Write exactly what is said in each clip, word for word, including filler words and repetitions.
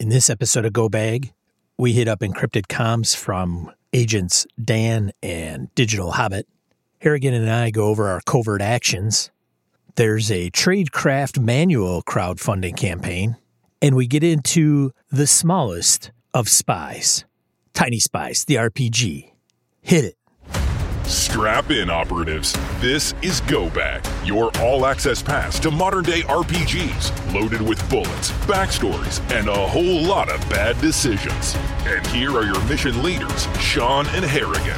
In this episode of Go Bag, we hit up encrypted comms from agents Dan and Digital Hobbit. Harrigan and I go over our covert actions. There's a Tradecraft manual crowdfunding campaign. And we get into the smallest of spies, Tiny Spies, the R P G. Hit it. Strap in, operatives. This is Go Bag, your all-access pass to modern-day R P Gs, loaded with bullets, backstories, and a whole lot of bad decisions. And here are your mission leaders, Sean and Harrigan.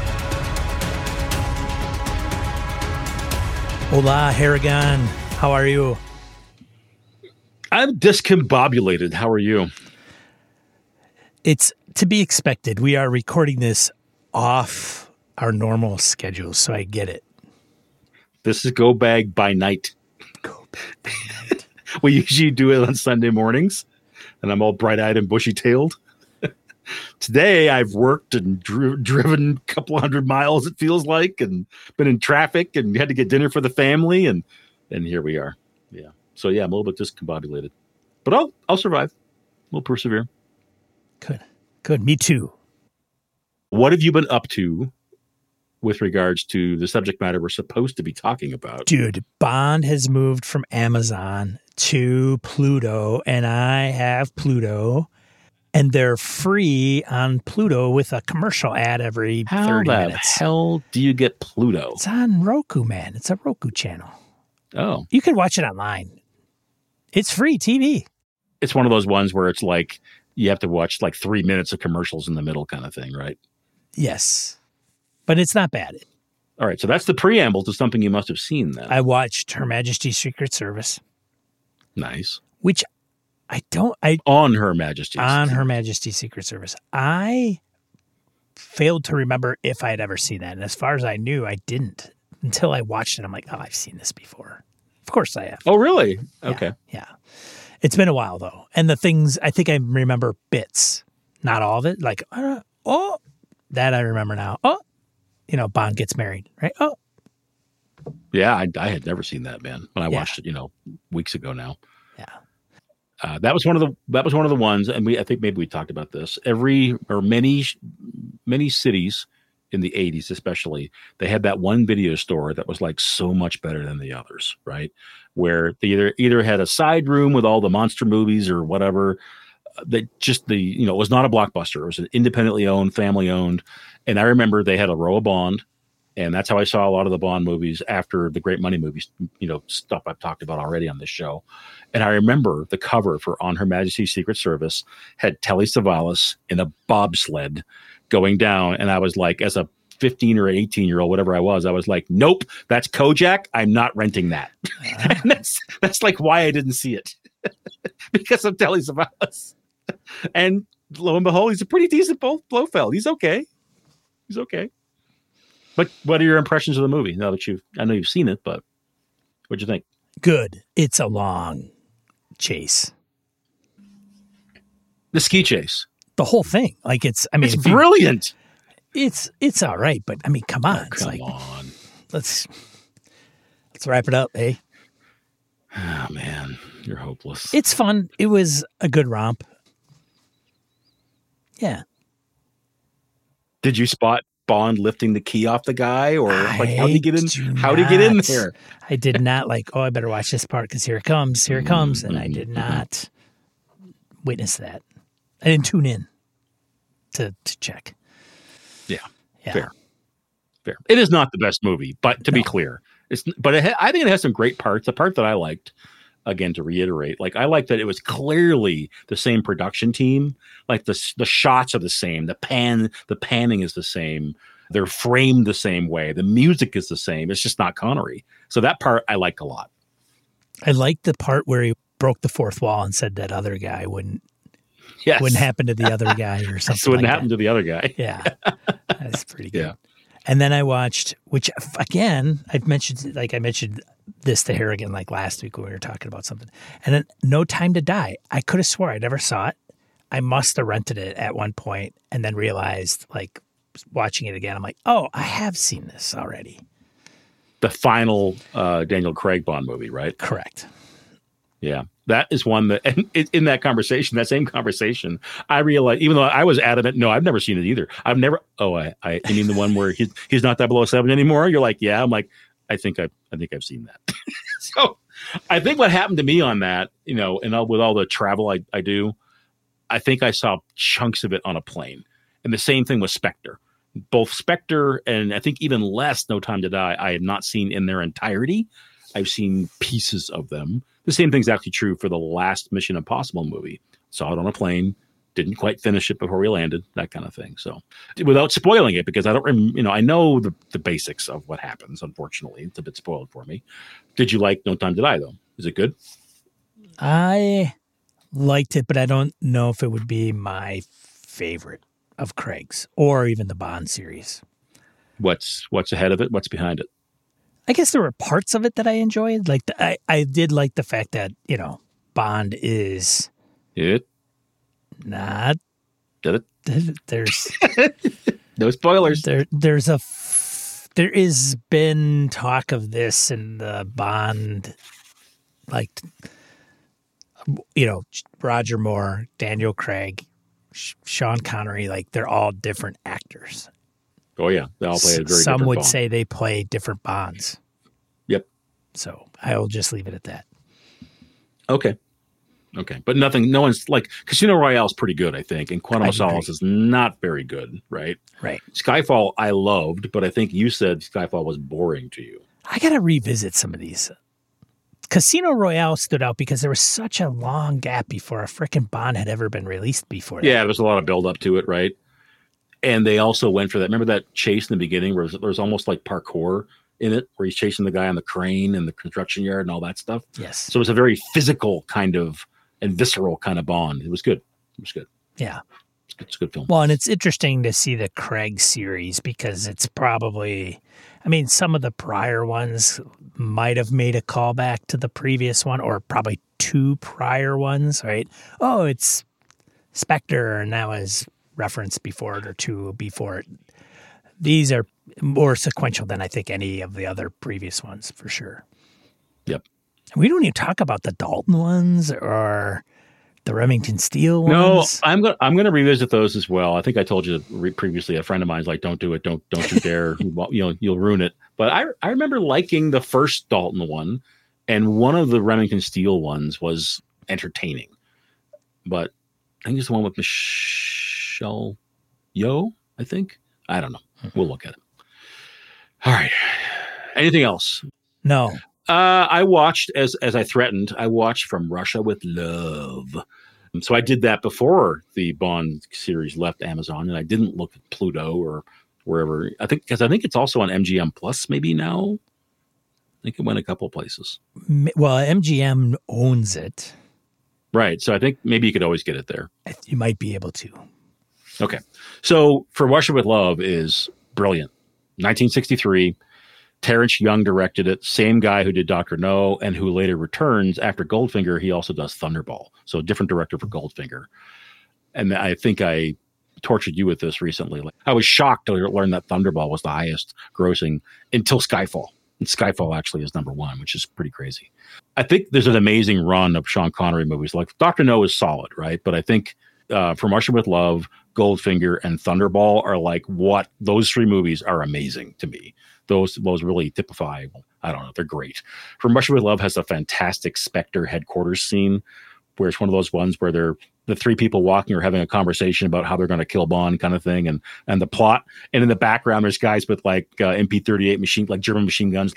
Hola, Harrigan. How are you? I'm discombobulated. How are you? It's to be expected. We are recording this off our normal schedule, so I get it. This is Go Bag by night. Go Bag by night. We usually do it on Sunday mornings, and I'm all bright-eyed and bushy-tailed. Today, I've worked and dri- driven a couple hundred miles, it feels like, and been in traffic and had to get dinner for the family, and and here we are. Yeah. So, yeah, I'm a little bit discombobulated. But I'll, I'll survive. We'll persevere. Good. Good. Me too. What have you been up to with regards to the subject matter we're supposed to be talking about? Dude, Bond has moved from Amazon to Pluto, and I have Pluto, and they're free on Pluto with a commercial ad every How thirty the minutes. hell do you get Pluto? It's on Roku, man. It's a Roku channel. Oh. You can watch it online. It's free T V. It's one of those ones where it's like you have to watch like three minutes of commercials in the middle kind of thing, right? Yes. But it's not bad. All right. So that's the preamble to something you must have seen then. I watched Her Majesty's Secret Service. Nice. Which I don't... I On Her Majesty's. On Her Majesty's Secret Service. I failed to remember if I had ever seen that. And as far as I knew, I didn't. Until I watched it, I'm like, oh, I've seen this before. Of course I have. Oh, really? Yeah, Okay. Yeah. It's been a while, though. And the things, I think I remember bits. Not all of it. Like, uh, oh, that I remember now. Oh, you know, Bond gets married, right? Oh. Yeah, I, I had never seen that, man. When I Yeah. watched it, you know, weeks ago now. Yeah. Uh, that was one of the that was one of the ones, and we I think maybe we talked about this. Every or many many cities in the eighties, especially, they had that one video store that was like so much better than the others, right? Where they either either had a side room with all the monster movies or whatever. That just the you know it was not a blockbuster. It was an independently owned, family owned, and I remember they had a row of Bond, and that's how I saw a lot of the Bond movies after the Great Money movies. You know, stuff I've talked about already on this show. And I remember the cover for On Her Majesty's Secret Service had Telly Savalas in a bobsled going down, and I was like, as a fifteen or eighteen year old, whatever I was, I was like, nope, that's Kojak. I'm not renting that. Uh, and that's that's like why I didn't see it because of Telly Savalas. And lo and behold, he's a pretty decent Blofeld. He's okay. He's okay. But what are your impressions of the movie now that you've? I know you've seen it, but what'd you think? Good. It's a long chase. The ski chase. The whole thing. Like it's. I mean, it's brilliant. You, it's it's all right, but I mean, come on. Oh, it's come like, on. Let's let's wrap it up, eh? Oh man, you're hopeless. It's fun. It was a good romp. Yeah. Did you spot Bond lifting the key off the guy, or like how did he get in? How not, did he get in there? I did not like. Oh, I better watch this part because here it comes. Here it comes, and I did not witness that. I didn't tune in to to check. Yeah, yeah. fair, fair. It is not the best movie, but to no. be clear, it's. But it ha- I think it has some great parts. The part that I liked. Again, to reiterate, like I like that it was clearly the same production team. Like the the shots are the same, the pan, the panning is the same, they're framed the same way, the music is the same. It's just not Connery. So that part I liked a lot. I liked the part where he broke the fourth wall and said that other guy wouldn't. Yes. Wouldn't happen to the other guy or something. Wouldn't like happen that. to the other guy. Yeah, that's pretty good. Yeah. And then I watched, which again, I've mentioned, like I mentioned this to Harrigan like last week when we were talking about something. And then No Time to Die. I could have swore I never saw it. I must have rented it at one point and then realized, like, watching it again, I'm like, oh, I have seen this already. The final uh, Daniel Craig Bond movie, right? Correct. Yeah, that is one that, and in that conversation, that same conversation, I realized, even though I was adamant, no, I've never seen it either. I've never, oh, I, I, I mean the one where he's, he's not double oh seven anymore. You're like, yeah. I'm like, I think I, I think I've seen that. So I think what happened to me on that, you know, and all, with all the travel I, I do, I think I saw chunks of it on a plane. And the same thing with Spectre. Both Spectre and I think even less No Time to Die, I had not seen in their entirety. I've seen pieces of them. The same thing's actually true for the last Mission Impossible movie. Saw it on a plane, didn't quite finish it before we landed, that kind of thing. So without spoiling it, because I don't, rem- you know, I know the, the basics of what happens, unfortunately. It's a bit spoiled for me. Did you like No Time to Die, though? Is it good? I liked it, but I don't know if it would be my favorite of Craig's or even the Bond series. What's what's ahead of it? What's behind it? I guess there were parts of it that I enjoyed. Like the, I, I did like the fact that, you know, Bond is it not. Did it? There's no spoilers. There, there's a there is been talk of this in the Bond, like, you know, Roger Moore, Daniel Craig, Sean Connery, like they're all different actors. Oh yeah, they all play a very Some different would Bond. say they play different Bonds. Yep. So I will just leave it at that. Okay. Okay, but nothing. No one's like Casino Royale is pretty good, I think, and Quantum of Solace is not very good, right? Right. Skyfall I loved, but I think you said Skyfall was boring to you. I got to revisit some of these. Casino Royale stood out because there was such a long gap before a frickin' Bond had ever been released before that. Yeah, there was a lot of build up to it, right? And they also went for that. Remember that chase in the beginning where there was almost like parkour in it, where he's chasing the guy on the crane and the construction yard and all that stuff? Yes. So it was a very physical kind of and visceral kind of Bond. It was good. It was good. Yeah. It's, good. It's a good film. Well, and it's interesting to see the Craig series because it's probably, I mean, some of the prior ones might have made a callback to the previous one or probably two prior ones, right? Oh, it's Spectre and that was referenced before it or two before it. These are more sequential than I think any of the other previous ones for sure. Yep. We don't even talk about the Dalton ones or the Remington Steele ones. No, I'm going. I'm going to revisit those as well. I think I told you re- previously. A friend of mine's like, "Don't do it. Don't don't you dare. you know, you'll ruin it." But I I remember liking the first Dalton one, and one of the Remington Steele ones was entertaining. But I think it's the one with Michelle Yeoh. I think I don't know. We'll look at it. All right. Anything else? No. Uh, I watched, as as I threatened, I watched From Russia with Love. So I did that before the Bond series left Amazon, and I didn't look at Pluto or wherever. I think because I think it's also on M G M Plus maybe now. I think it went a couple of places. Well, M G M owns it. Right. So I think maybe you could always get it there. You might be able to. Okay. So From Russia with Love is brilliant. nineteen sixty-three. Terrence Young directed it. Same guy who did Doctor No and who later returns after Goldfinger. He also does Thunderball. So a different director for Goldfinger. And I think I tortured you with this recently. Like, I was shocked to learn that Thunderball was the highest grossing until Skyfall. And Skyfall actually is number one, which is pretty crazy. I think there's an amazing run of Sean Connery movies. Like Doctor No is solid, right? But I think uh, From Russia with Love, Goldfinger, and Thunderball are like what those three movies are amazing to me. Those those really typify, I don't know, they're great. From Russia with Love has a fantastic Spectre headquarters scene where it's one of those ones where they're the three people walking or having a conversation about how they're going to kill Bond kind of thing and and the plot. And in the background, there's guys with like uh, M P thirty-eight machine, like German machine guns,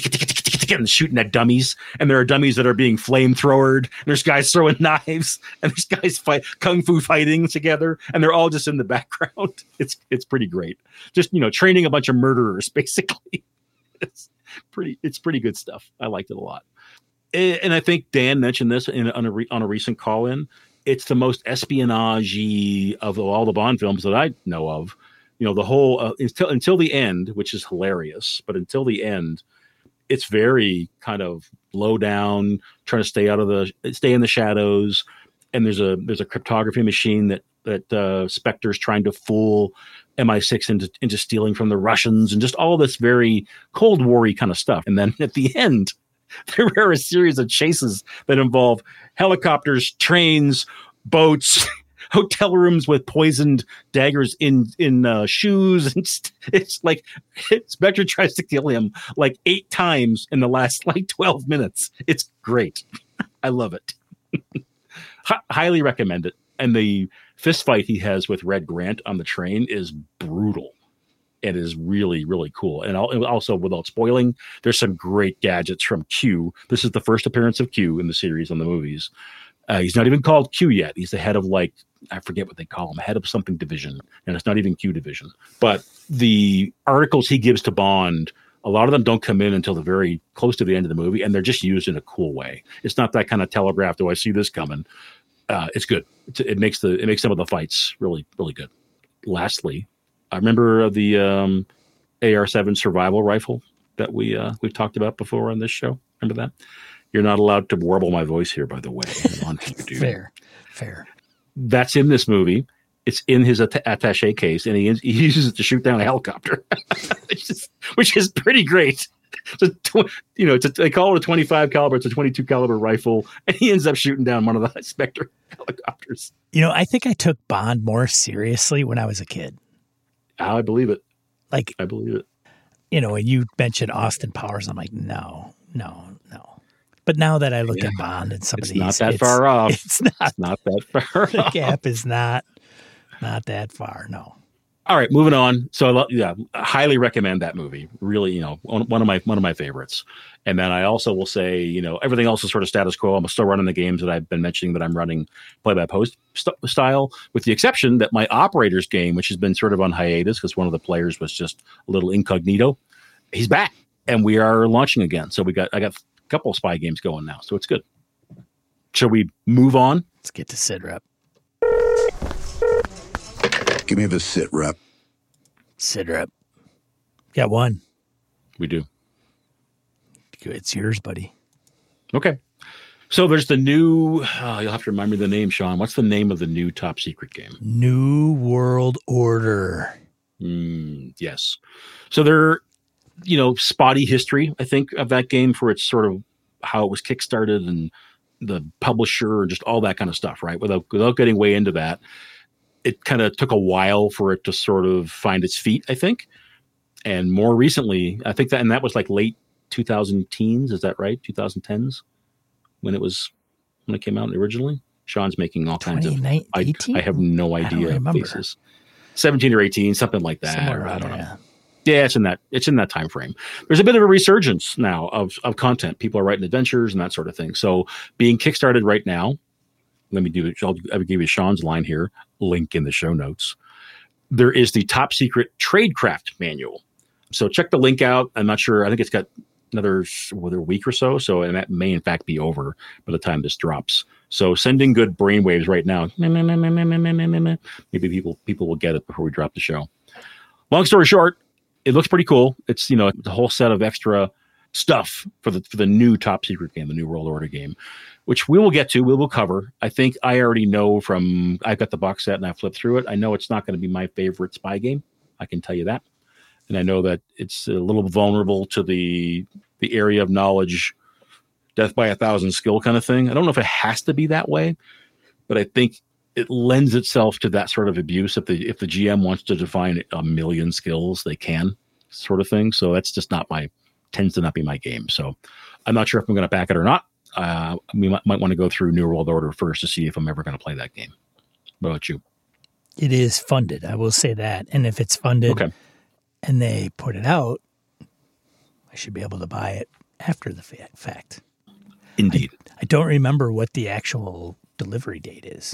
and shooting at dummies. And there are dummies that are being flamethrowered. There's guys throwing knives and there's guys fight kung fu fighting together. And they're all just in the background. It's, it's pretty great. Just, you know, training a bunch of murderers, basically. It's pretty, it's pretty good stuff. I liked it a lot. And I think Dan mentioned this in, on, a re, on a recent call-in. It's the most espionage-y of all the Bond films that I know of. You know, the whole, uh, until, until the end, which is hilarious, but until the end, it's very kind of low down, trying to stay out of the, stay in the shadows. And there's a, there's a cryptography machine that, that uh, Spectre's trying to fool M I six into, into stealing from the Russians and just all this very Cold War-y kind of stuff. And then at the end, there are a series of chases that involve helicopters, trains, boats, hotel rooms with poisoned daggers in in uh, shoes. It's, it's like Spectre tries to kill him like eight times in the last like twelve minutes. It's great. I love it. H- highly recommend it. And the fist fight he has with Red Grant on the train is brutal. It is really, really cool. And also, without spoiling, there's some great gadgets from Q. This is the first appearance of Q in the series on the movies. Uh, he's not even called Q yet. He's the head of, like, I forget what they call him, head of something division. And it's not even Q division. But the articles he gives to Bond, a lot of them don't come in until the very close to the end of the movie, and they're just used in a cool way. It's not that kind of telegraphed, oh, I see this coming. Uh, it's good. It's, it makes the it makes some of the fights really, really good. Lastly, I remember the um, A R seven survival rifle that we uh, we've talked about before on this show. Remember that? You're not allowed to warble my voice here, by the way. On YouTube. Fair, fair. That's in this movie. It's in his att- attaché case, and he, he uses it to shoot down a helicopter, which, is, which is pretty great. It's a tw- you know, it's a, they call it a twenty-five caliber. It's a twenty-two caliber rifle, and he ends up shooting down one of the Spectre helicopters. You know, I think I took Bond more seriously when I was a kid. I believe it. Like, I believe it. You know, when you mentioned Austin Powers, I'm like, no, no, no. But now that I look Yeah. at Bond and some It's of these, not that it's, far off. It's not. It's not that far The off. gap is not not that far. No. All right, moving on. So, I lo- yeah, I highly recommend that movie. Really, you know, one, one of my one of my favorites. And then I also will say, you know, everything else is sort of status quo. I'm still running the games that I've been mentioning that I'm running play-by-post st- style, with the exception that my Operators game, which has been sort of on hiatus because one of the players was just a little incognito, he's back, and we are launching again. So we got I got a couple of spy games going now, so it's good. Shall we move on? Let's get to Sid Rep. Give me the sit rep. Sid Rep. Got one. We do. It's yours, buddy. Okay. So there's the new, oh, you'll have to remind me the name, Sean. What's the name of the new top secret game? New World Order. Mm, yes. So there, you know, spotty history, I think, of that game for its sort of how it was kickstarted and the publisher and just all that kind of stuff, right? Without, without getting way into that, it kind of took a while for it to sort of find its feet, I think. And more recently, I think that, and that was like late two thousand teens, is that right? twenty tens when it was, when it came out originally? Sean's making all kinds of, I, I have no idea. I don't remember. Faces. seventeen or eighteen, something like that. Somewhere Or, I around don't there, know. yeah. Yeah, it's in that it's in that time frame. There's a bit of a resurgence now of of content. People are writing adventures and that sort of thing. So being kickstarted right now, let me do it. I'll, I'll give you Sean's line here. Link in the show notes. There is the top secret Tradecraft manual. So check the link out. I'm not sure. I think it's got another whether week or so. So and that may in fact be over by the time this drops. So sending good brainwaves right now. Maybe people people will get it before we drop the show. Long story short, it looks pretty cool. It's, you know, the whole set of extra stuff for the for the new top secret game, the New World Order game, which we will get to, we will cover. I think I already know from, I've got the box set and I flipped through it. I know it's not going to be my favorite spy game. I can tell you that. And I know that it's a little vulnerable to the the area of knowledge, death by a thousand skill kind of thing. I don't know if it has to be that way, but I think it lends itself to that sort of abuse. If the if the G M wants to define a million skills, they can, sort of thing. So that's just not my, tends to not be my game. So I'm not sure if I'm going to back it or not. Uh, we might, might want to go through New World Order first to see if I'm ever going to play that game. What about you? It is funded. I will say that. And if it's funded Okay. and they put it out, I should be able to buy it after the fa- fact. Indeed. I, I don't remember what the actual delivery date is.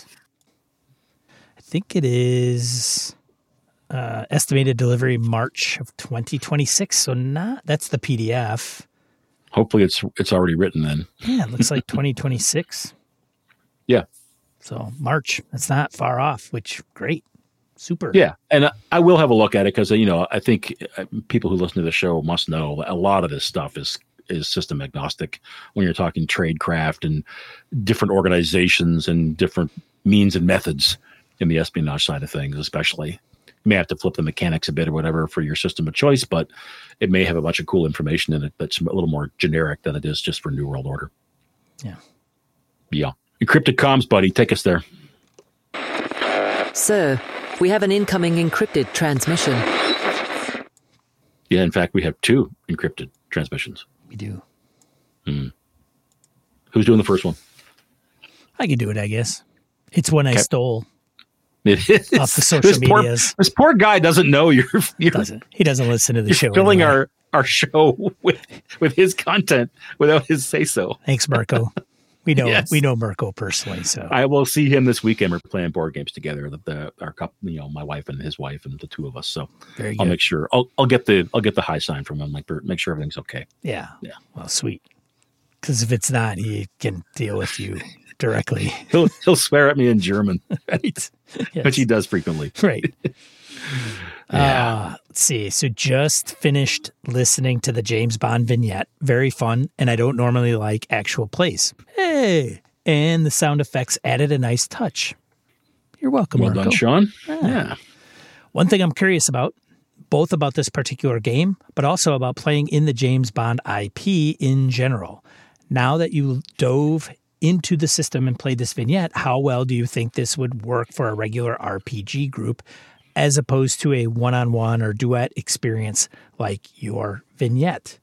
I think it is uh, estimated delivery March of twenty twenty-six. So not, that's the P D F. Hopefully it's it's already written then. Yeah, it looks like twenty twenty-six. Yeah. So March, that's not far off, which great. Super. Yeah. And I, I will have a look at it because, you know, I think people who listen to the show must know a lot of this stuff is is system agnostic when you're talking tradecraft and different organizations and different means and methods in the espionage side of things, especially. may have to flip the mechanics a bit or whatever for your system of choice, but it may have a bunch of cool information in it that's a little more generic than it is just for New World Order. Yeah. Yeah. Encrypted comms, buddy. Take us there. Sir, we have an incoming encrypted transmission. Yeah, in fact, we have two encrypted transmissions. We do. Hmm. Who's doing the first one? I could do it, I guess. It's one I Okay. stole It is. off the social this poor, medias. this poor guy doesn't know you're, you're, Doesn't. He doesn't listen to the you're show. filling anyway. our, our show with, with his content without his say-so. Thanks, Mirko. We know Yes. we know Mirko personally, so I will see him this weekend. We're playing board games together. The, the our couple, you know, my wife and his wife, and the two of us. So very good. I'll make sure. I'll I'll get the I'll get the high sign from him. Like make sure everything's okay. Yeah. Yeah. Well, sweet. Because if it's not, he can deal with you directly. He'll he'll swear at me in German, Right. Yes. which he does frequently. Right. Yeah. Uh, let's see. So just finished listening to the James Bond vignette. Very fun. And I don't normally like actual plays. Hey. And the sound effects added a nice touch. You're welcome, Well Mirko. done, Sean. Yeah. Yeah. One thing I'm curious about, both about this particular game, but also about playing in the James Bond I P in general. Now that you dove into the system and played this vignette, how well do you think this would work for a regular R P G group as opposed to a one-on-one or duet experience like your vignette?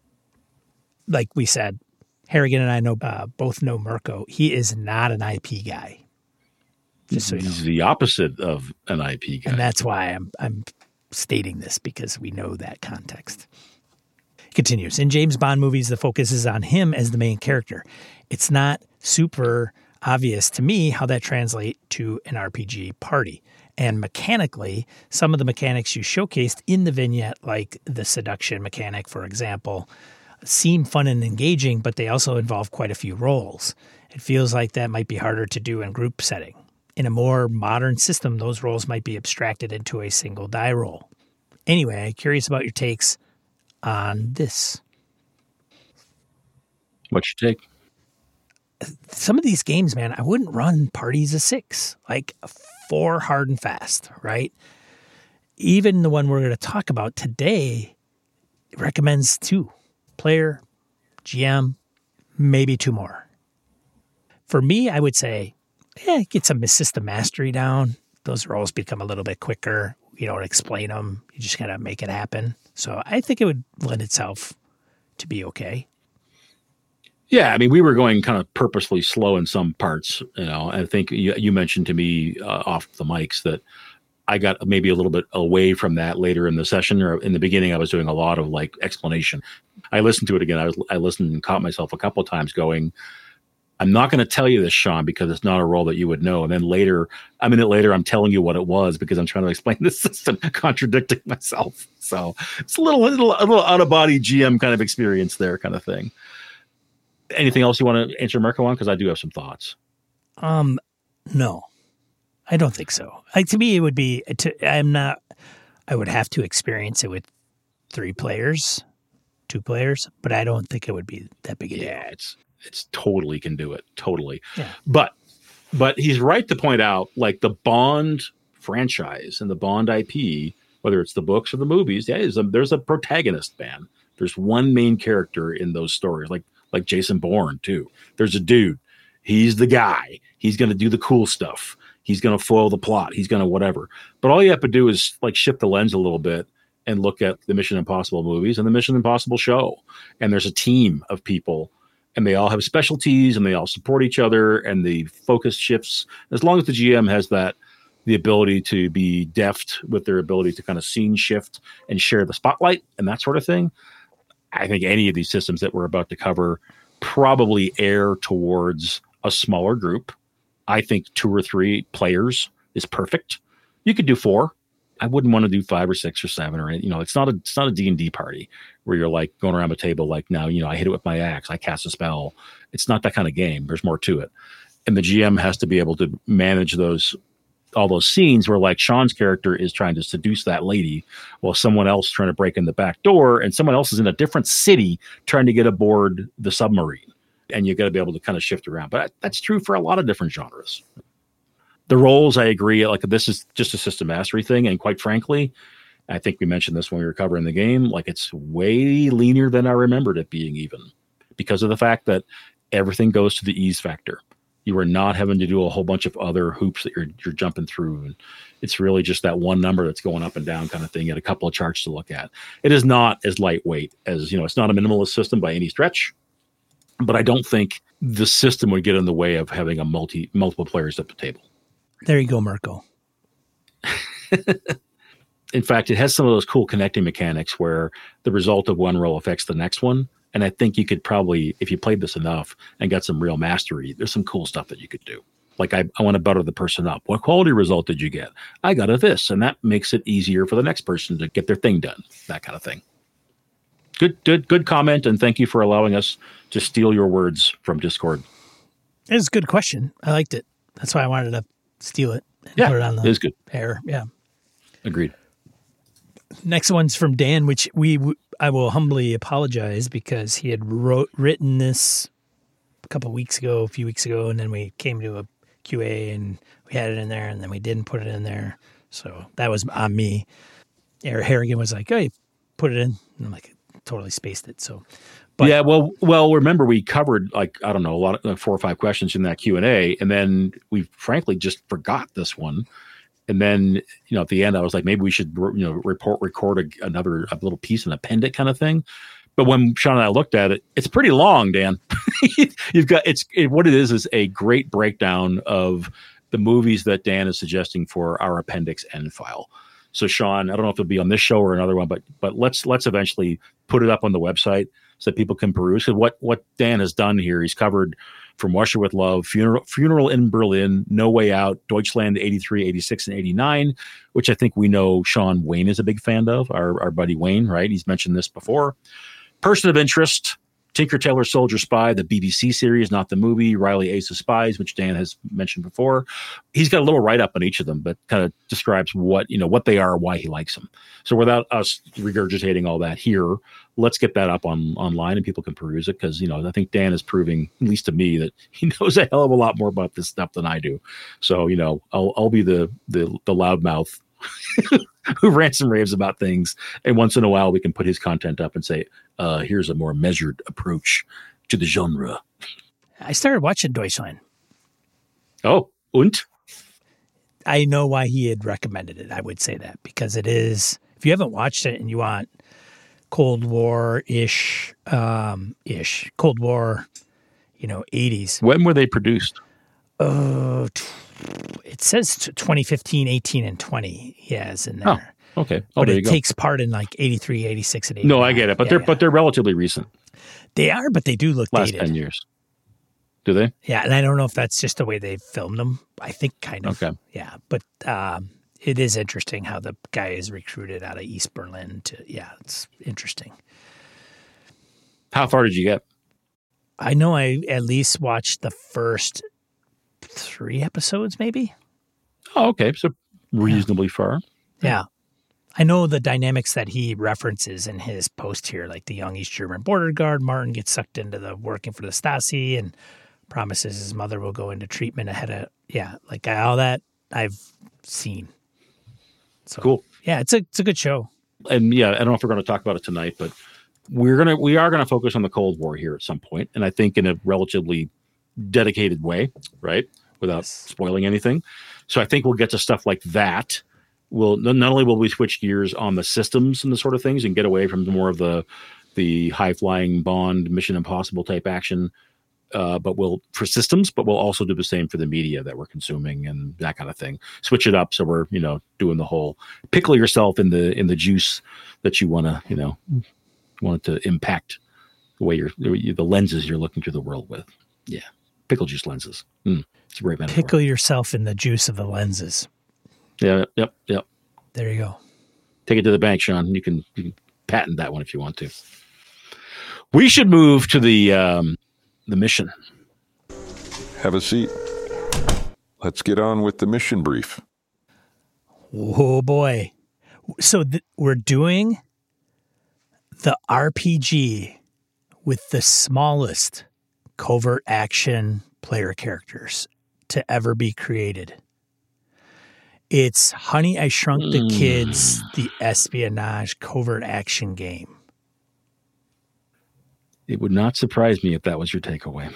Like we said, Harrigan and I know uh, both know Mirko. He is not an I P guy. Just so you know. He's the opposite of an I P guy. And that's why I'm I'm stating this, because we know that context. Continues. In James Bond movies, the focus is on him as the main character. It's not super obvious to me how that translates to an R P G party. And mechanically, some of the mechanics you showcased in the vignette, like the seduction mechanic, for example, seem fun and engaging, but they also involve quite a few roles. It feels like that might be harder to do in group setting. In a more modern system, those roles might be abstracted into a single die roll. Anyway, curious about your takes on this. What's your take? Some of these games, man, I wouldn't run parties of six, like four hard and fast, right? Even the one we're going to talk about today recommends two. Player, G M, maybe two more. For me, I would say, yeah, get some system mastery down. Those roles become a little bit quicker. You don't explain them. You just got to make it happen. So I think it would lend itself to be okay. Yeah, I mean, we were going kind of purposely slow in some parts. You know, I think you, you mentioned to me uh, off the mics that I got maybe a little bit away from that later in the session, or in the beginning, I was doing a lot of like explanation. I listened to it again. I was, I listened and caught myself a couple of times going, I'm not going to tell you this, Sean, because it's not a role that you would know. And then later, a minute later, I'm telling you what it was because I'm trying to explain the system, contradicting myself. So it's a little, little, a little out of body G M kind of experience there, kind of thing. Anything else you want to answer Mirko on? Because I do have some thoughts. Um, no, I don't think so. Like, to me, it would be, to, I'm not, I would have to experience it with three players, two players, but I don't think it would be that big a deal. Yeah, it's, it's totally can do it. Totally. Yeah. But, but he's right to point out, like, the Bond franchise and the Bond I P, whether it's the books or the movies, yeah, is a, there's a protagonist, man. There's one main character in those stories, like, like Jason Bourne too. There's a dude. He's the guy. He's going to do the cool stuff. He's going to foil the plot. He's going to whatever. But all you have to do is like shift the lens a little bit and look at the Mission Impossible movies and the Mission Impossible show. And there's a team of people, and they all have specialties, and they all support each other, and the focus shifts. As long as the G M has that, the ability to be deft with their ability to kind of scene shift and share the spotlight and that sort of thing, I think any of these systems that we're about to cover probably err towards a smaller group. I think two or three players is perfect. You could do four. I wouldn't want to do five or six or seven or eight. You know, it's not a it's not a D and D party where you're like going around a table like, now, you know, I hit it with my axe, I cast a spell. It's not that kind of game. There's more to it. And the G M has to be able to manage those all those scenes where like Sean's character is trying to seduce that lady while someone else trying to break in the back door, and someone else is in a different city trying to get aboard the submarine. And you got to be able to kind of shift around. But that's true for a lot of different genres. The roles, I agree. Like this is just a system mastery thing, and quite frankly, I think we mentioned this when we were covering the game. Like it's way leaner than I remembered it being, even because of the fact that everything goes to the ease factor. You are not having to do a whole bunch of other hoops that you're you're jumping through, and it's really just that one number that's going up and down kind of thing. And a couple of charts to look at. It is not as lightweight as you know. It's not a minimalist system by any stretch, but I don't think the system would get in the way of having a multi multiple players at the table. There you go, Mirko. In fact, it has some of those cool connecting mechanics where the result of one roll affects the next one. And I think you could probably, if you played this enough and got some real mastery, there's some cool stuff that you could do. Like I, I want to butter the person up. What quality result did you get? I got a this, and that makes it easier for the next person to get their thing done. That kind of thing. Good, good, good comment, and thank you for allowing us to steal your words from Discord. It was a good question. I liked it. That's why I wanted to steal it and yeah, put it on the it is good. air. Yeah. Agreed. Next one's from Dan, which we I will humbly apologize because he had wrote written this a couple of weeks ago, a few weeks ago, and then we came to a Q A and we had it in there, and then we didn't put it in there. So that was on me. Eric Harrigan was like, "Hey, put it in." And I'm like, totally spaced it. So, but yeah, well, well, remember we covered like I don't know a lot of like four or five questions in that Q and A, and then we frankly just forgot this one. And then, you know, at the end, I was like, maybe we should, you know, report, record a, another a little piece and append it kind of thing. But when Sean and I looked at it, it's pretty long, Dan. You've got it's it, what it is is a great breakdown of the movies that Dan is suggesting for our appendix N file. So, Sean, I don't know if it'll be on this show or another one, but but let's let's eventually put it up on the website so that people can peruse. Because what what Dan has done here, he's covered From Russia with Love, Funeral, Funeral in Berlin, No Way Out, Deutschland eighty-three, eighty-six, and eighty-nine, which I think we know Sean Wayne is a big fan of, our, our buddy Wayne, right? He's mentioned this before. Person of Interest, Tinker Tailor Soldier Spy, the B B C series, not the movie, Riley Ace of Spies, which Dan has mentioned before. He's got a little write-up on each of them, but kind of describes what, you know, what they are, why he likes them. So without us regurgitating all that here, let's get that up on online and people can peruse it because, you know, I think Dan is proving, at least to me, that he knows a hell of a lot more about this stuff than I do. So, you know, I'll I'll be the the, the loudmouth who rants and raves about things. And once in a while, we can put his content up and say, uh, here's a more measured approach to the genre. I started watching Deutschland. Oh, und? I know why he had recommended it. I would say that because it is, if you haven't watched it and you want Cold War-ish, um, ish, Cold War, you know, eighties. When were they produced? Uh, it says twenty fifteen, eighteen, and twenty. He has in there. Oh, okay. Oh, but there it you go. takes part in like eighty-three, eighty-six, and eighty-nine. No, I get it, but yeah, they're yeah. but they're relatively recent. They are, but they do look Last dated. ten years. Do they? Yeah, and I don't know if that's just the way they filmed them. I think kind of. Okay. Yeah, but um, it is interesting how the guy is recruited out of East Berlin to. Yeah, it's interesting. How far did you get? I know I at least watched the first three episodes, maybe. Oh, okay. So reasonably yeah. far. Yeah. I know the dynamics that he references in his post here, like the young East German border guard, Martin gets sucked into the working for the Stasi and promises his mother will go into treatment ahead of, yeah, like all that I've seen. So, cool. Yeah, it's a it's a good show. And yeah, I don't know if we're going to talk about it tonight, but we're gonna we are gonna focus on the Cold War here at some point, and I think in a relatively dedicated way, right? Without yes. spoiling anything. So I think we'll get to stuff like that. We'll not only will we switch gears on the systems and the sort of things and get away from the more of the the high flying Bond, Mission Impossible type action, uh, but we'll for systems, but we'll also do the same for the media that we're consuming and that kind of thing. Switch it up so we're you know doing the whole pickle yourself in the in the juice that you want to you know want to impact the way you're the lenses you're looking through the world with. Yeah, pickle juice lenses. Mm, it's a great metaphor. Pickle yourself in the juice of the lenses. Yeah, yep, yep. There you go. Take it to the bank, Sean. You can, you can patent that one if you want to. We should move to the um, the mission. Have a seat. Let's get on with the mission brief. Oh, boy. So th- we're doing the R P G with the smallest covert action player characters to ever be created. It's Honey, I Shrunk the Mm. Kids, the espionage covert action game. It would not surprise me if that was your takeaway.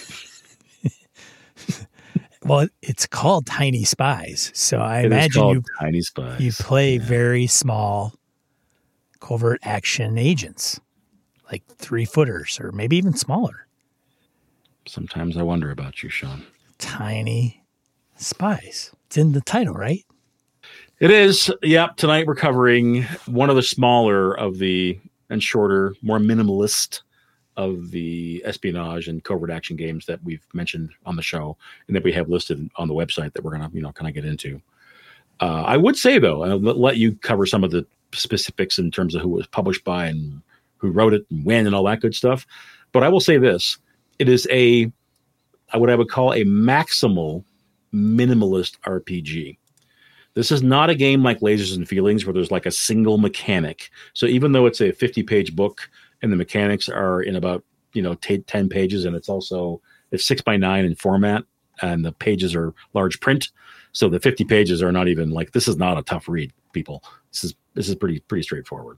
Well, it's called Tiny Spies. So I It is imagine called you, Tiny Spies. you play Yeah. very small covert action agents, like three footers or maybe even smaller. Sometimes I wonder about you, Sean. Tiny Spies. It's in the title, right? It is. Yep. Tonight we're covering one of the smaller of the and shorter, more minimalist of the espionage and covert action games that we've mentioned on the show and that we have listed on the website that we're going to, you know, kind of get into. Uh, I would say, though, I'll let you cover some of the specifics in terms of who it was published by and who wrote it and when and all that good stuff. But I will say this. It is a, what I would call a maximal minimalist R P G. This is not a game like Lasers and Feelings where there's like a single mechanic. So even though it's a fifty-page book and the mechanics are in about, you know, t- ten pages, and it's also it's six by nine in format, and the pages are large print. So the fifty pages are not even like, this is not a tough read, people. This is this is pretty pretty straightforward.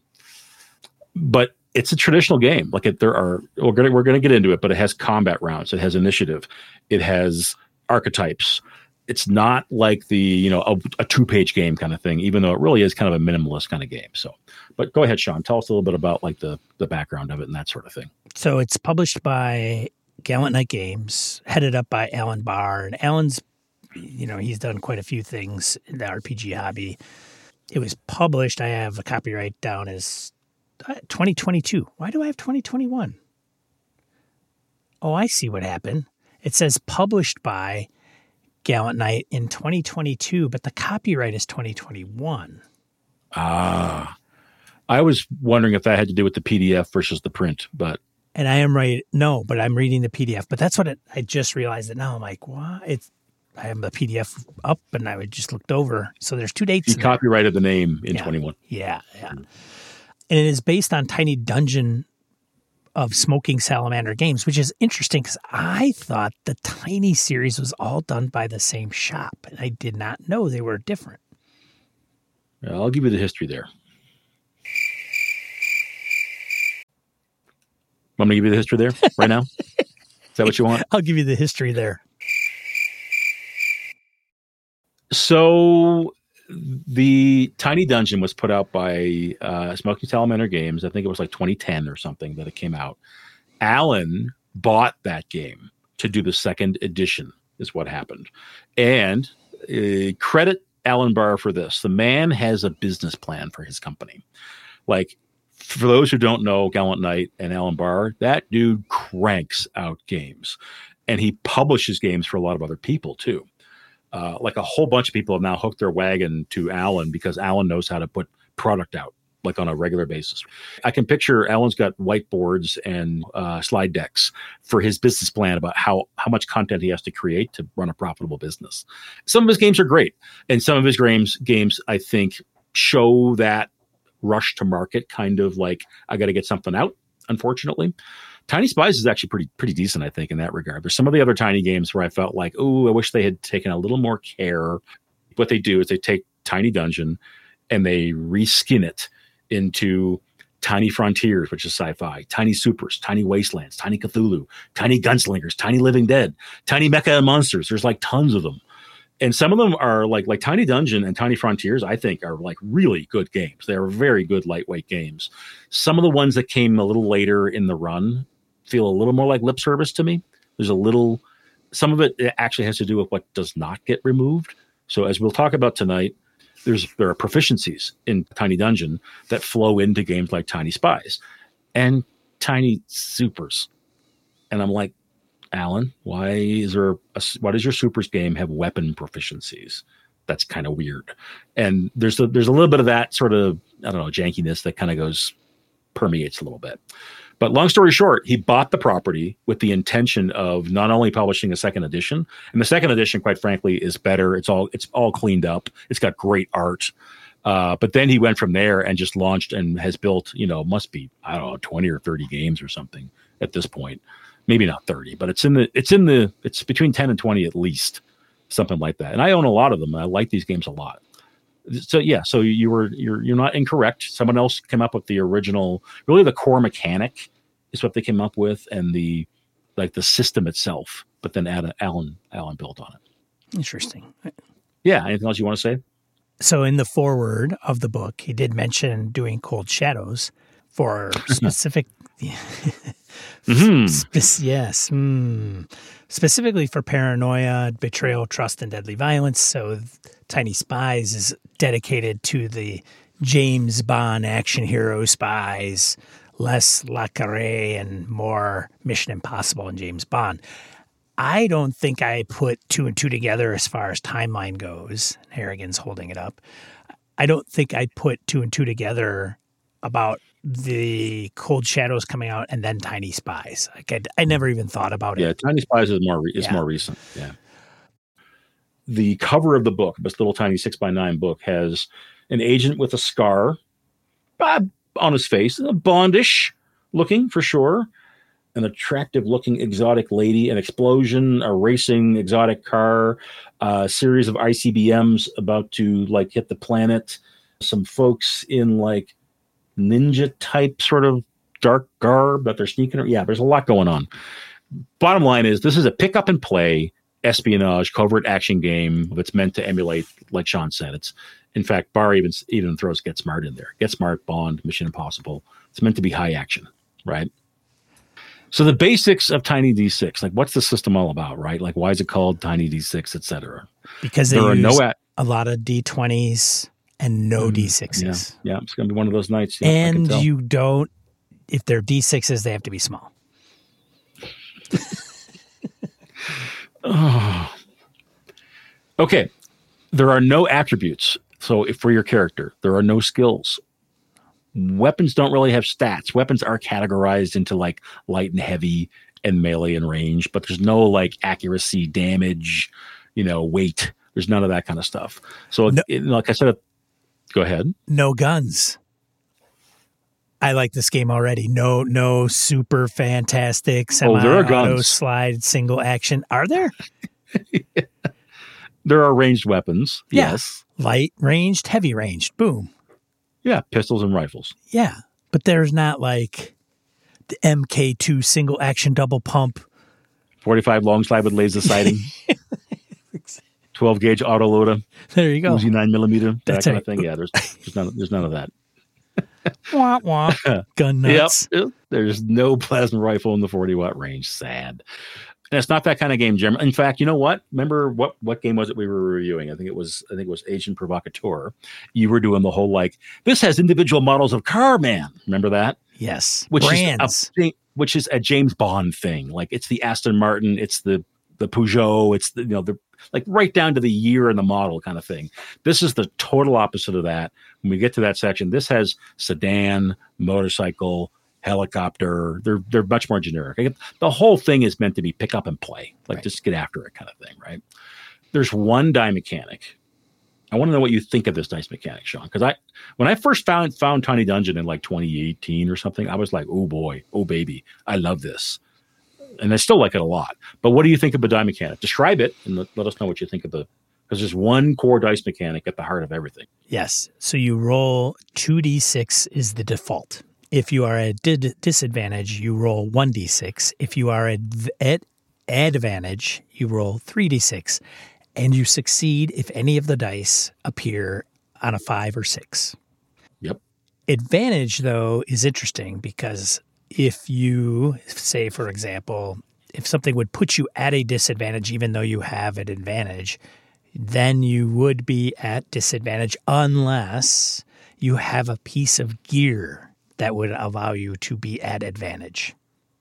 But it's a traditional game. Like it, there are we're gonna we're gonna get into it, but it has combat rounds. It has initiative. It has archetypes. It's not like the, you know, a, a two-page game kind of thing, even though it really is kind of a minimalist kind of game. So, but go ahead, Sean. Tell us a little bit about like the the background of it and that sort of thing. So it's published by Gallant Knight Games, headed up by Alan Barr. And Alan's, you know, he's done quite a few things in the R P G hobby. It was published, I have a copyright down as twenty twenty-two. Why do I have twenty twenty-one? Oh, I see what happened. It says published by Gallant Knight in twenty twenty-two, but the copyright is twenty twenty-one. Ah, I was wondering if that had to do with the P D F versus the print, but And I am right. No, but I'm reading the P D F. But that's what it, I just realized it now. I'm like, what? It's I have the P D F up, and I just looked over. So there's two dates. he in there. copyrighted the name in Yeah. twenty-one. Yeah, yeah. And it is based on Tiny Dungeon of Smoking Salamander Games, which is interesting because I thought the Tiny series was all done by the same shop, and I did not know they were different. Yeah, I'll give you the history there. Want me to give you the history there right now? Is that what you want? I'll give you the history there. So the Tiny Dungeon was put out by uh, Smoking Salamander Games. I think it was like twenty ten or something that it came out. Alan bought that game to do the second edition is what happened. And uh, credit Alan Barr for this. The man has a business plan for his company. Like, for those who don't know Gallant Knight and Alan Barr, that dude cranks out games. And he publishes games for a lot of other people too. Uh, like a whole bunch of people have now hooked their wagon to Alan because Alan knows how to put product out like on a regular basis. I can picture Alan's got whiteboards and uh, slide decks for his business plan about how, how much content he has to create to run a profitable business. Some of his games are great. And some of his games, games I think, show that rush to market kind of like, I got to get something out, unfortunately. Tiny Spies is actually pretty pretty decent, I think, in that regard. There's some of the other Tiny games where I felt like, oh, I wish they had taken a little more care. What they do is they take Tiny Dungeon and they reskin it into Tiny Frontiers, which is sci-fi, Tiny Supers, Tiny Wastelands, Tiny Cthulhu, Tiny Gunslingers, Tiny Living Dead, Tiny Mecha and Monsters. There's like tons of them. And some of them are like like Tiny Dungeon and Tiny Frontiers, I think, are like really good games. They're very good lightweight games. Some of the ones that came a little later in the run feel a little more like lip service to me. There's a little, some of it actually has to do with what does not get removed. So as we'll talk about tonight, there's there are proficiencies in Tiny Dungeon that flow into games like Tiny Spies and Tiny Supers. And I'm like, Alan, why is there a, why does your Supers game have weapon proficiencies? That's kind of weird. And there's a, there's a little bit of that sort of, I don't know, jankiness that kind of goes, permeates a little bit. But long story short, he bought the property with the intention of not only publishing a second edition, and the second edition, quite frankly, is better. It's all it's all cleaned up. It's got great art. Uh, but then he went from there and just launched and has built, you know, must be, I don't know, twenty or thirty games or something at this point. Maybe not thirty, but it's in the it's in the it's between ten and twenty at least, something like that. And I own a lot of them. And I like these games a lot. So yeah, so you were you're you're not incorrect. Someone else came up with the original, really the core mechanic is what they came up with, and the like the system itself. But then Alan Alan, Alan built on it. Interesting. Yeah. Anything else you want to say? So in the foreword of the book, he did mention doing Cold Shadows for specific. mm-hmm. Spe- yes. Mm, specifically for paranoia, betrayal, trust, and deadly violence. So Tiny Spies is dedicated to the James Bond action hero spies, less Le Carré and more Mission Impossible and James Bond. I don't think I put two and two together as far as timeline goes. Harrigan's holding it up. I don't think I put two and two together about the Cold Shadows coming out and then Tiny Spies. Like I, I never even thought about Yeah, it. Tiny Spies is more re- is Yeah. more recent. Yeah. The cover of the book, this little tiny six by nine book, has an agent with a scar uh, on his face, a Bondish looking for sure, an attractive looking exotic lady, an explosion, a racing exotic car, a series of I C B Ms about to like hit the planet, some folks in like ninja type sort of dark garb that they're sneaking. Yeah, there's a lot going on. Bottom line is this is a pick up and play espionage covert action game that's meant to emulate, like Sean said. It's in fact, Barr even even throws Get Smart in there. Get Smart, Bond, Mission Impossible. It's meant to be high action, right? So the basics of Tiny D six, like what's the system all about, right? Like why is it called Tiny D six, et cetera? Because they there are use no at- a lot of D twenties and no D sixes. Yeah, yeah, it's going to be one of those nights. Yeah, I can and tell. you don't, if they're D sixes, they have to be small. Oh. Okay, there are no attributes. So if for your character, there are no skills. Weapons don't really have stats. Weapons are categorized into like light and heavy and melee and range, but there's no like accuracy, damage, you know, weight. There's none of that kind of stuff. So No. it, like I said, go ahead. No guns. I like this game already. No, no super fantastic semi Oh, there are auto guns. slide single action. Are there? There are ranged weapons. Yeah. Yes. Light ranged, heavy ranged. Boom. Yeah, pistols and rifles. Yeah. But there's not like the M K two single action double pump. forty-five long slide with laser sighting. twelve gauge auto loader. There you go. Uzi nine millimeter. That That's kind right. of thing. Yeah, there's there's none there's none of that. Wah, wah. Gun nuts. Yep. There's no plasma rifle in the forty watt range. Sad. And it's not that kind of game, Jim. In fact, you know what? Remember what what game was it we were reviewing? I think it was I think it was Agent Provocateur. You were doing the whole like this has individual models of car man. Remember that? Yes. Which Brands. is a thing, which is a James Bond thing. Like it's the Aston Martin, it's the the Peugeot, it's the you know the like right down to the year and the model kind of thing. This is the total opposite of that. When we get to that section, this has sedan, motorcycle, helicopter. They're they're much more generic. Like, the whole thing is meant to be pick up and play, like Right. just get after it kind of thing, right? There's one die mechanic. I want to know what you think of this dice mechanic, Sean, because I when I first found found Tiny Dungeon in like twenty eighteen or something, I was like, oh boy, oh baby, I love this. And I still like it a lot. But what do you think of the die mechanic? Describe it and let, let us know what you think of the, because there's one core dice mechanic at the heart of everything. Yes. So you roll two d six is the default. If you are at did disadvantage, you roll one d six. If you are at, at advantage, you roll three d six. And you succeed if any of the dice appear on a five or six. Yep. Advantage, though, is interesting because if you, say, for example, if something would put you at a disadvantage even though you have an advantage, then you would be at disadvantage unless you have a piece of gear that would allow you to be at advantage.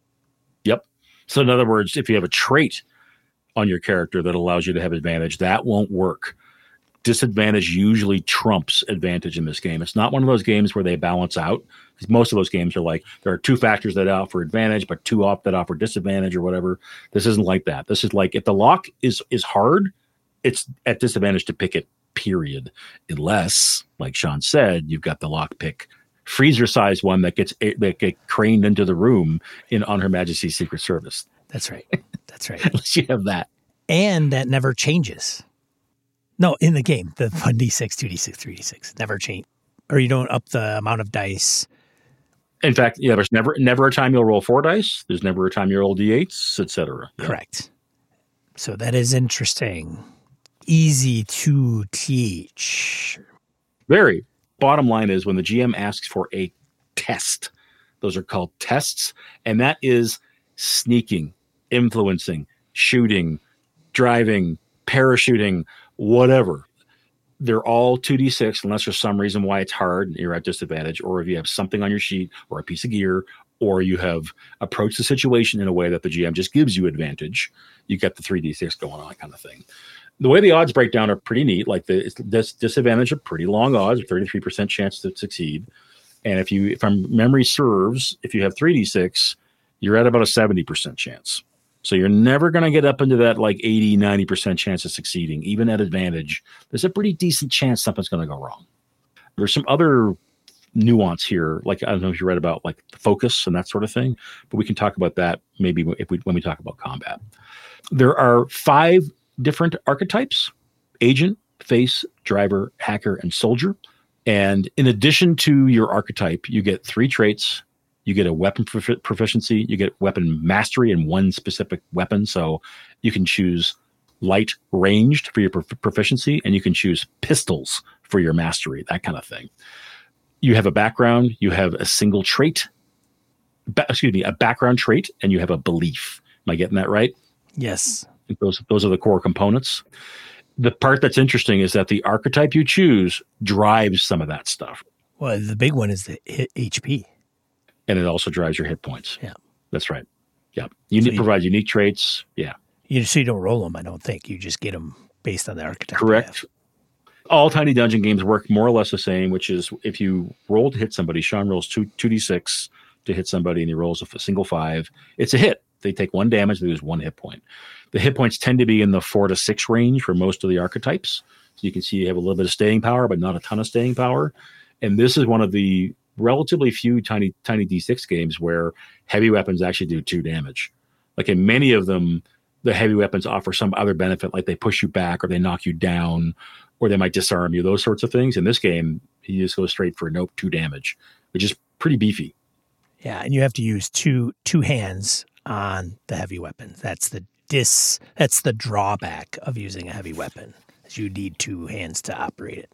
Yep. So in other words, if you have a trait on your character that allows you to have advantage, that won't work. Disadvantage usually trumps advantage in this game. It's not one of those games where they balance out. Because most of those games are like, there are two factors that offer advantage, but two off that offer disadvantage or whatever. This isn't like that. This is like, if the lock is is hard, it's at disadvantage to pick it, period. Unless, like Sean said, you've got the lock pick freezer size one that gets that get craned into the room in On Her Majesty's Secret Service. That's right. That's right. Unless you have that. And that never changes. No, in the game, the one d six, two d six, three d six, never change. Or you don't up the amount of dice. In fact, yeah, there's never never a time you'll roll four dice. There's never a time you roll d eights, et cetera. Yeah. Correct. So that is interesting. Easy to teach. Very. Bottom line is when the G M asks for a test, those are called tests, and that is sneaking, influencing, shooting, driving, parachuting, whatever. They're all two d six unless there's some reason why it's hard and you're at disadvantage, or if you have something on your sheet or a piece of gear, or you have approached the situation in a way that the G M just gives you advantage, you get the three d six going on, kind of thing. The way the odds break down are pretty neat. Like the this disadvantage are pretty long odds, thirty-three percent chance to succeed. And if you, if I'm memory serves, if you have three d six, you're at about a seventy percent chance. So you're never going to get up into that like eighty, ninety percent chance of succeeding, even at advantage. There's a pretty decent chance something's going to go wrong. There's some other nuance here. Like, I don't know if you read about like the focus and that sort of thing, but we can talk about that maybe if we, when we talk about combat. There are five different archetypes: agent, face, driver, hacker, and soldier. And in addition to your archetype, you get three traits. You get a weapon profi- proficiency. You get weapon mastery in one specific weapon. So you can choose light ranged for your prof- proficiency, and you can choose pistols for your mastery, that kind of thing. You have a background. You have a single trait. Ba- excuse me, a background trait, and you have a belief. Am I getting that right? Yes. Those those are the core components. The part that's interesting is that the archetype you choose drives some of that stuff. Well, the big one is the H P. And it also drives your hit points. Yeah. That's right. Yeah. You need to provide unique traits. Yeah. You, so you don't roll them, I don't think. You just get them based on the archetype. Correct. All Tiny Dungeon games work more or less the same, which is if you roll to hit somebody, Sean rolls two, 2d6 to hit somebody, and he rolls a single five. It's a hit. They take one damage, they lose one hit point. The hit points tend to be in the four to six range for most of the archetypes. So you can see you have a little bit of staying power, but not a ton of staying power. And this is one of the relatively few tiny tiny d six games where heavy weapons actually do two damage. Like in many of them, the heavy weapons offer some other benefit, like they push you back or they knock you down or they might disarm you, those sorts of things. In this game, he just goes straight for nope, two damage, which is pretty beefy. Yeah, and you have to use two two hands on the heavy weapon. That's the dis that's the drawback of using a heavy weapon, is you need two hands to operate it.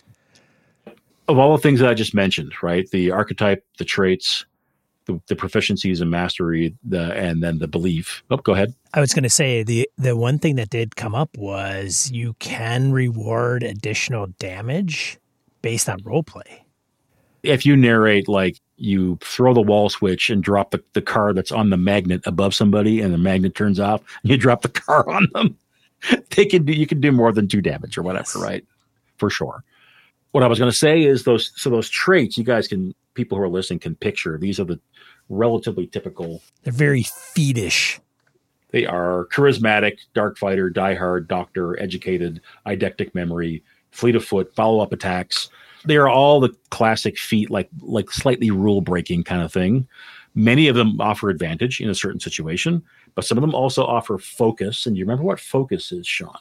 Of all the things that I just mentioned, right? The archetype, the traits, the, the proficiencies and mastery, the and then the belief. Oh, go ahead. I was going to say the the one thing that did come up was you can reward additional damage based on role play. If you narrate, like you throw the wall switch and drop the, the car that's on the magnet above somebody and the magnet turns off, and you drop the car on them, they can do, you can do more than two damage or whatever, yes. Right? For sure. What I was going to say is those, so those traits, you guys can, people who are listening can picture, these are the relatively typical. They're very fiendish. They are charismatic, dark fighter, diehard, doctor, educated, eidectic memory, fleet of foot, follow-up attacks. They are all the classic feat, like like slightly rule-breaking kind of thing. Many of them offer advantage in a certain situation, but some of them also offer focus. And you remember what focus is, Sean?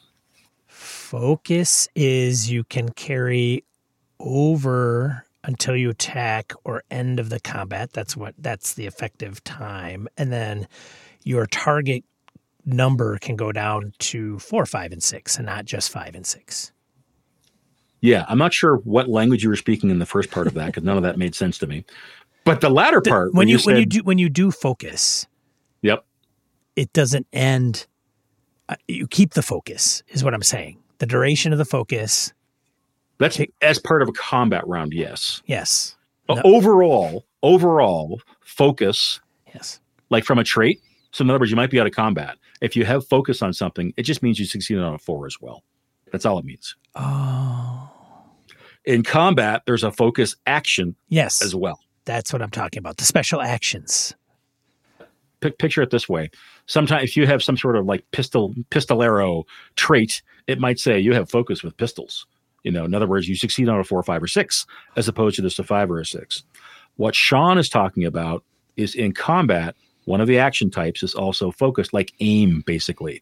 Focus is you can carry over until you attack or end of the combat. That's what that's the effective time. And then your target number can go down to four, five, and six, and not just five and six. Yeah, I'm not sure what language you were speaking in the first part of that because none of that made sense to me. But the latter part, the, when, when you, you said, when you do when you do focus, yep, it doesn't end. Uh, you keep the focus, is what I'm saying. The duration of the focus. That's it, as part of a combat round. Yes. Yes. No. Overall, overall focus. Yes. Like from a trait. So in other words, you might be out of combat. If you have focus on something, it just means you succeeded on a four as well. That's all it means. Oh. In combat, there's a focus action yes. as well. That's what I'm talking about. The special actions. P- picture it this way. Sometimes if you have some sort of like pistol, pistolero trait, it might say you have focus with pistols. You know, in other words, you succeed on a four, five, or six, as opposed to just a five or a six. What Sean is talking about is in combat, one of the action types is also focused, like aim, basically.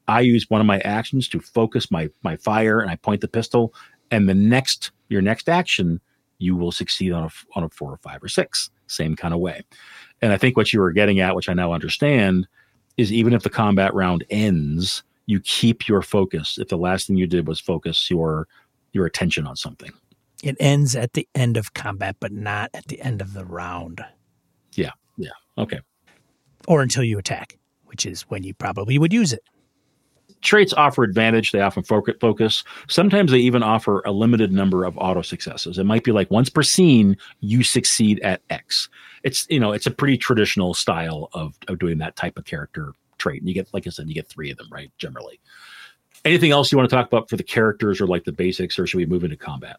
I use one of my actions to focus my my fire, and I point the pistol. And the next your next action, you will succeed on a on a four or five or six, same kind of way. And I think what you were getting at, which I now understand, is even if the combat round ends, you keep your focus. If the last thing you did was focus your your attention on something, it ends at the end of combat, but not at the end of the round. Yeah, yeah, okay. Or until you attack, which is when you probably would use it. Traits offer advantage. They often focus. Sometimes they even offer a limited number of auto successes. It might be like once per scene, you succeed at X. It's, you know, it's a pretty traditional style of, of doing that type of character trait. And you get, like I said, you get three of them, right? Generally. Anything else you want to talk about for the characters or like the basics, or should we move into combat?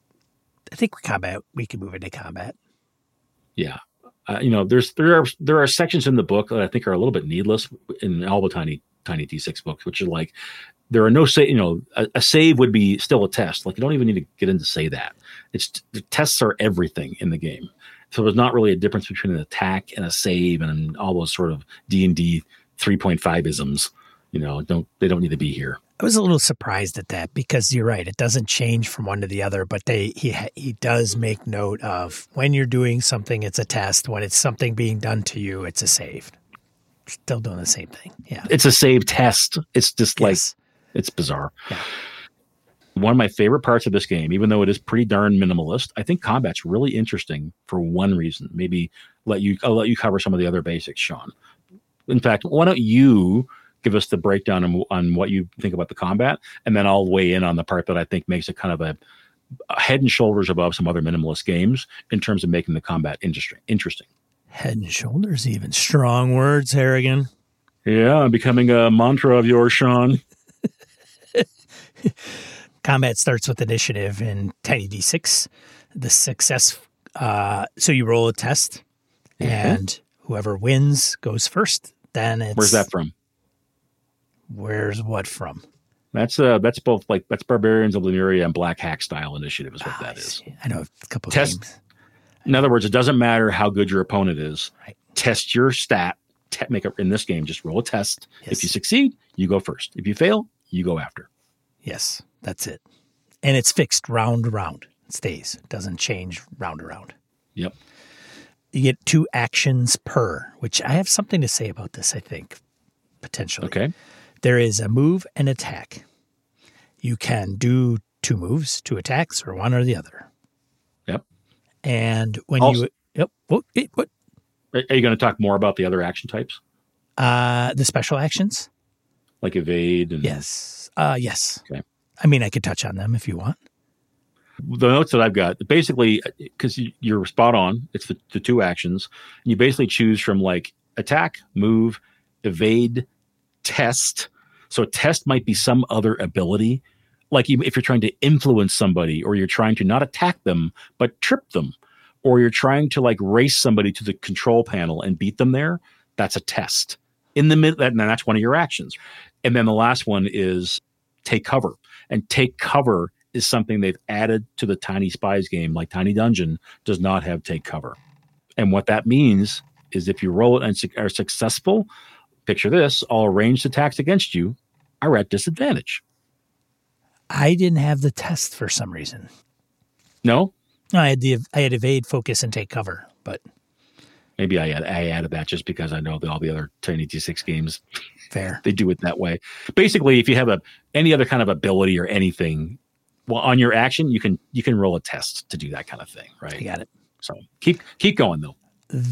I think combat, we can move into combat. Yeah. Uh, you know, there's, there are, there are sections in the book that I think are a little bit needless in all the tiny Tiny D six books, which are like, there are no say, you know, a, a save would be still a test. Like, you don't even need to get in to say that. It's the tests are everything in the game. So there's not really a difference between an attack and a save and all those sort of D and D three point five isms. You know, don't they don't need to be here. I was a little surprised at that because you're right. It doesn't change from one to the other, but they he he does make note of when you're doing something, it's a test. When it's something being done to you, it's a save. Still doing the same thing. Yeah. It's a save test. It's just like, yes. It's bizarre. Yeah. One of my favorite parts of this game, even though it is pretty darn minimalist, I think combat's really interesting for one reason. Maybe let you, I'll let you cover some of the other basics, Sean. In fact, why don't you give us the breakdown on, on what you think about the combat, and then I'll weigh in on the part that I think makes it kind of a, a head and shoulders above some other minimalist games in terms of making the combat interesting. Interesting. Head and shoulders, even. Strong words, Harrigan. Yeah, becoming a mantra of yours, Sean. Combat starts with initiative in Tiny D six. The success, uh, so you roll a test, mm-hmm. and whoever wins goes first. Then it's... Where's that from? Where's what from? That's uh, that's both like, that's Barbarians of Lemuria and Black Hack style initiative is what oh, that is. I know a couple of test, games. In other words, it doesn't matter how good your opponent is. Right. Test your stat. Te- make it in this game. Just roll a test. Yes. If you succeed, you go first. If you fail, you go after. Yes, that's it. And it's fixed round to round. It stays. It doesn't change round to round. Yep. You get two actions per, which I have something to say about this, I think, potentially. Okay. There is a move and attack. You can do two moves, two attacks, or one or the other. Yep. And when also, you... Yep. What? what? Are you going to talk more about the other action types? Uh, the special actions? Like evade? And... Yes. Uh, yes. Okay. I mean, I could touch on them if you want. The notes that I've got, basically, because you're spot on, it's the, the two actions. And you basically choose from like attack, move, evade, test. So test might be some other ability. Like if you're trying to influence somebody, or you're trying to not attack them, but trip them, or you're trying to like race somebody to the control panel and beat them there, that's a test. In the middle, and that's one of your actions. And then the last one is take cover. And take cover is something they've added to the Tiny Spies game, like Tiny Dungeon does not have take cover. And what that means is if you roll it and are successful, picture this, all ranged attacks against you are at disadvantage. I didn't have the test for some reason. No? No, I had the I had evade, focus, and take cover, but maybe I, add, I added that just because I know that all the other Tiny D six games, fair, they do it that way. Basically, if you have a any other kind of ability or anything, well, on your action, you can you can roll a test to do that kind of thing, right? I got it. So keep keep going though.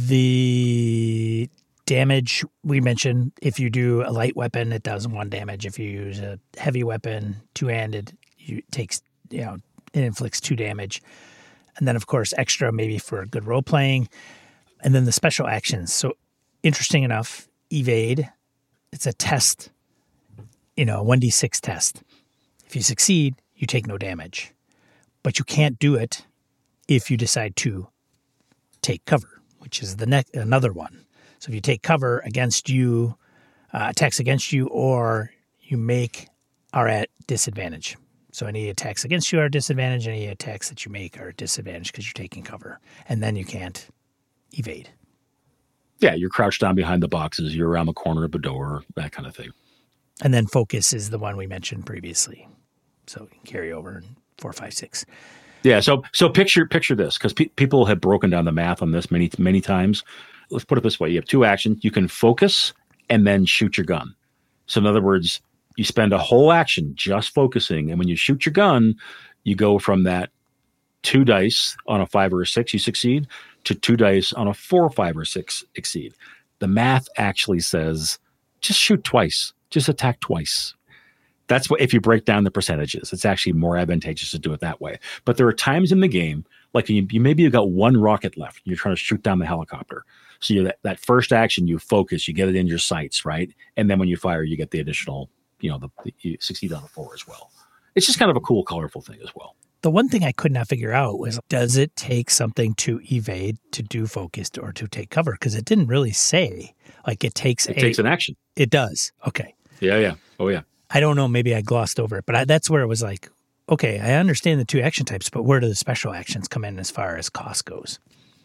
The damage we mentioned, if you do a light weapon, it does one damage. If you use a heavy weapon, two-handed, you it takes you know it inflicts two damage. And then, of course, extra maybe for good role playing. And then the special actions. So, interesting enough, evade, it's a test, you know, a one d six test. If you succeed, you take no damage. But you can't do it if you decide to take cover, which is the next another one. So, if you take cover against you, uh, attacks against you, or you make are at disadvantage. So any attacks against you are a disadvantage. Any attacks that you make are a disadvantage because you're taking cover. And then you can't evade. Yeah, you're crouched down behind the boxes. You're around the corner of the door, that kind of thing. And then focus is the one we mentioned previously. So you can carry over in four, five, six. Yeah. So so picture picture this, because pe- people have broken down the math on this many many times. Let's put it this way: you have two actions. You can focus and then shoot your gun. So in other words, you spend a whole action just focusing, and when you shoot your gun, you go from that two dice on a five or a six, you succeed, to two dice on a four, five, or six, exceed. The math actually says just shoot twice, just attack twice. That's what, if you break down the percentages, it's actually more advantageous to do it that way. But there are times in the game, like you, you maybe you've got one rocket left, you're trying to shoot down the helicopter. So you that, that first action, you focus, you get it in your sights, right? And then when you fire, you get the additional, you know, the, the you succeed on a four as well. It's just kind of a cool, colorful thing as well. The one thing I could not figure out was, does it take something to evade, to do focused, or to take cover? Because it didn't really say. Like it takes It a, takes an action. It does. Okay. Yeah, yeah. Oh, yeah. I don't know. Maybe I glossed over it, but I, that's where it was like, okay, I understand the two action types, but where do the special actions come in as far as cost goes?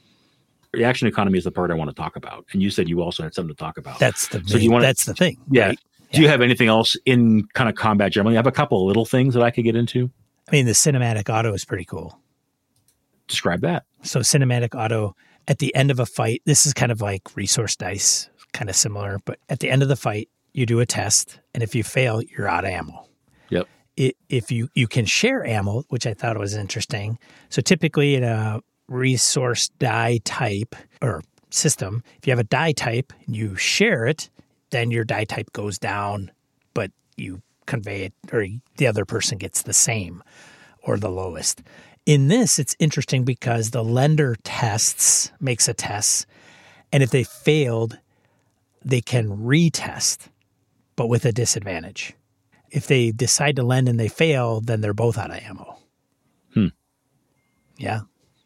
The action economy is the part I want to talk about. And you said you also had something to talk about. That's the so main, you want that's the thing. Yeah. Right? Do you have anything else in kind of combat generally? I have a couple of little things that I could get into. I mean, the cinematic auto is pretty cool. Describe that. So cinematic auto at the end of a fight, this is kind of like resource dice, kind of similar, but at the end of the fight, you do a test, and if you fail, you're out of ammo. Yep. It, if you, you can share ammo, which I thought was interesting. So typically in a resource die type or system, if you have a die type and you share it, then your die type goes down, but you convey it, or the other person gets the same or the lowest. In this, it's interesting because the lender tests, makes a test, and if they failed, they can retest, but with a disadvantage. If they decide to lend and they fail, then they're both out of ammo. Hmm. Yeah.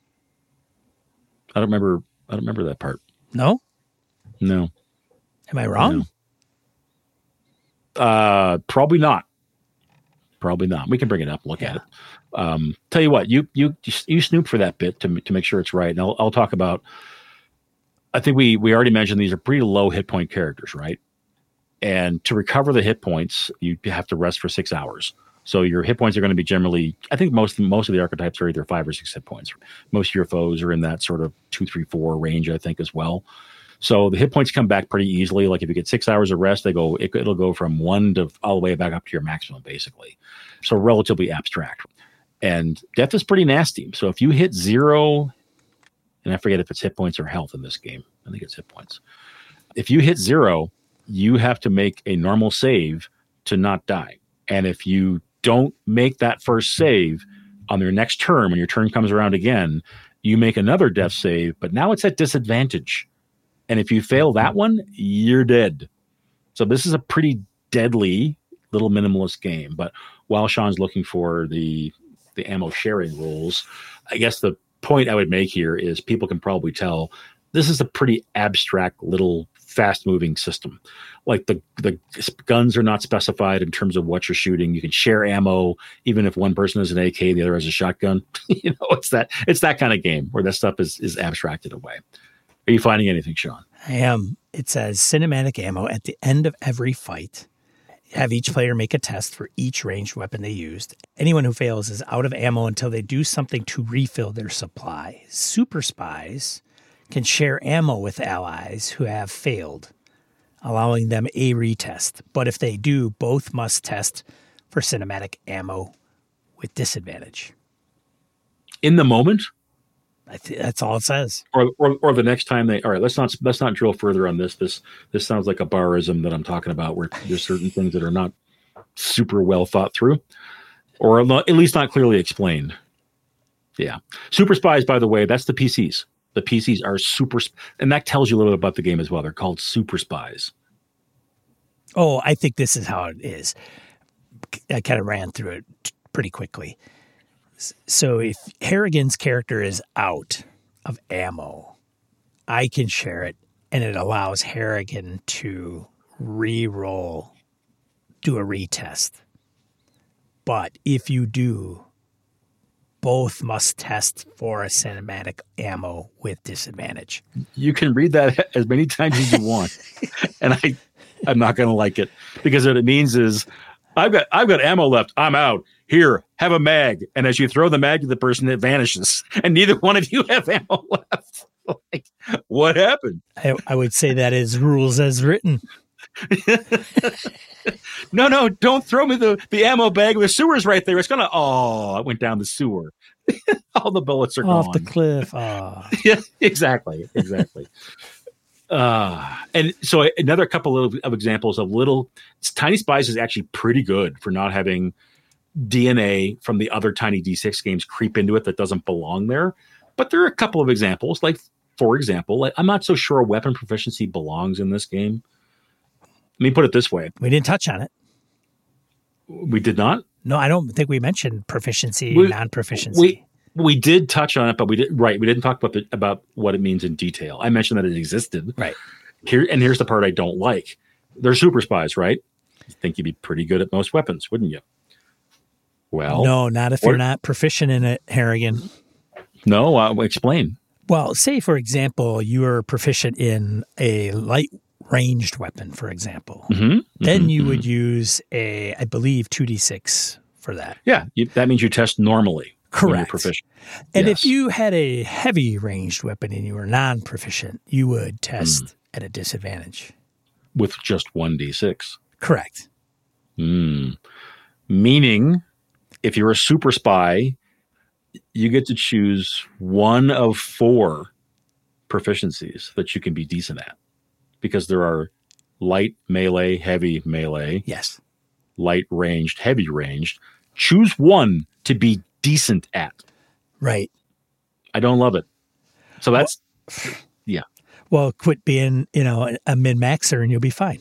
I don't remember. I don't remember that part. No? No. Am I wrong? No. Uh, probably not. Probably not. We can bring it up, look Yeah. at it. Um, tell you what, you you you snoop for that bit to to make sure it's right. And I'll I'll talk about. I think we we already mentioned these are pretty low hit point characters, right? And to recover the hit points, you have to rest for six hours. So your hit points are going to be generally, I think most most of the archetypes are either five or six hit points. Most of your foes are in that sort of two, three, four range, I think, as well. So the hit points come back pretty easily. Like if you get six hours of rest, they go it, it'll go from one to all the way back up to your maximum, basically. So relatively abstract. And death is pretty nasty. So if you hit zero, and I forget if it's hit points or health in this game. I think it's hit points. If you hit zero, you have to make a normal save to not die. And if you don't make that first save on your next turn, when your turn comes around again, you make another death save, but now it's at disadvantage. And if you fail that one, you're dead. So this is a pretty deadly little minimalist game. But while Sean's looking for the the ammo sharing rules, I guess the point I would make here is people can probably tell this is a pretty abstract little fast-moving system. Like the the guns are not specified in terms of what you're shooting. You can share ammo, even if one person has an A K and the other has a shotgun. you know, it's that it's that kind of game where that stuff is is abstracted away. Are you finding anything, Sean? I am. It says cinematic ammo at the end of every fight. Have each player make a test for each ranged weapon they used. Anyone who fails is out of ammo until they do something to refill their supply. Super spies can share ammo with allies who have failed, allowing them a retest. But if they do, both must test for cinematic ammo with disadvantage. In the moment? I th- that's all it says. Or, or or the next time they all right, let's not let's not drill further on this. This this sounds like a barism that I'm talking about, where there's certain things that are not super well thought through, or at least not clearly explained. Yeah, super spies, by the way, that's the P Cs. The P Cs are super, and that tells you a little bit about the game as well. They're called super spies. Oh, I think this is how it is. I kind of ran through it t- pretty quickly. So if Harrigan's character is out of ammo, I can share it, and it allows Harrigan to re-roll, do a retest. But if you do, both must test for a cinematic ammo with disadvantage. You can read that as many times as you want. and I I'm not going to like it, because what it means is I've got I've got ammo left. I'm out. Here, have a mag. And as you throw the mag to the person, it vanishes, and neither one of you have ammo left. Like, what happened? I, I would say that is rules as written. no, no, don't throw me the, the ammo bag. The sewer's right there. It's gonna. Oh, I went down the sewer. All the bullets are off gone. the cliff. Oh. Yeah, exactly, exactly. uh, and so another couple of, of examples of little Tiny Spies is actually pretty good for not having D N A from the other Tiny D six games creep into it that doesn't belong there. But there are a couple of examples. Like, for example, like, I'm not so sure weapon proficiency belongs in this game. Let me put it this way. We didn't touch on it. We did not? No, I don't think we mentioned proficiency, we, non-proficiency. We we did touch on it, but we did right. We didn't talk about the, about what it means in detail. I mentioned that it existed. Right. Here and here's the part I don't like. They're super spies, right? You think you'd be pretty good at most weapons, wouldn't you? Well, no, not if or, you're not proficient in it, Harrigan. No, uh, explain. Well, say for example, you are proficient in a light ranged weapon, for example. Mm-hmm. Then mm-hmm. you would use a, I believe, two d six for that. Yeah, you, that means you test normally. Correct. When you're proficient. And yes. if you had a heavy ranged weapon and you were non-proficient, you would test mm. at a disadvantage. With just one d six. Correct. Mm. Meaning, if you're a super spy, you get to choose one of four proficiencies that you can be decent at. Because there are light melee, heavy melee. Yes. Light ranged, heavy ranged. Choose one to be decent at. Right. I don't love it. So that's, well, yeah. Well, quit being, you know, a min-maxer and you'll be fine.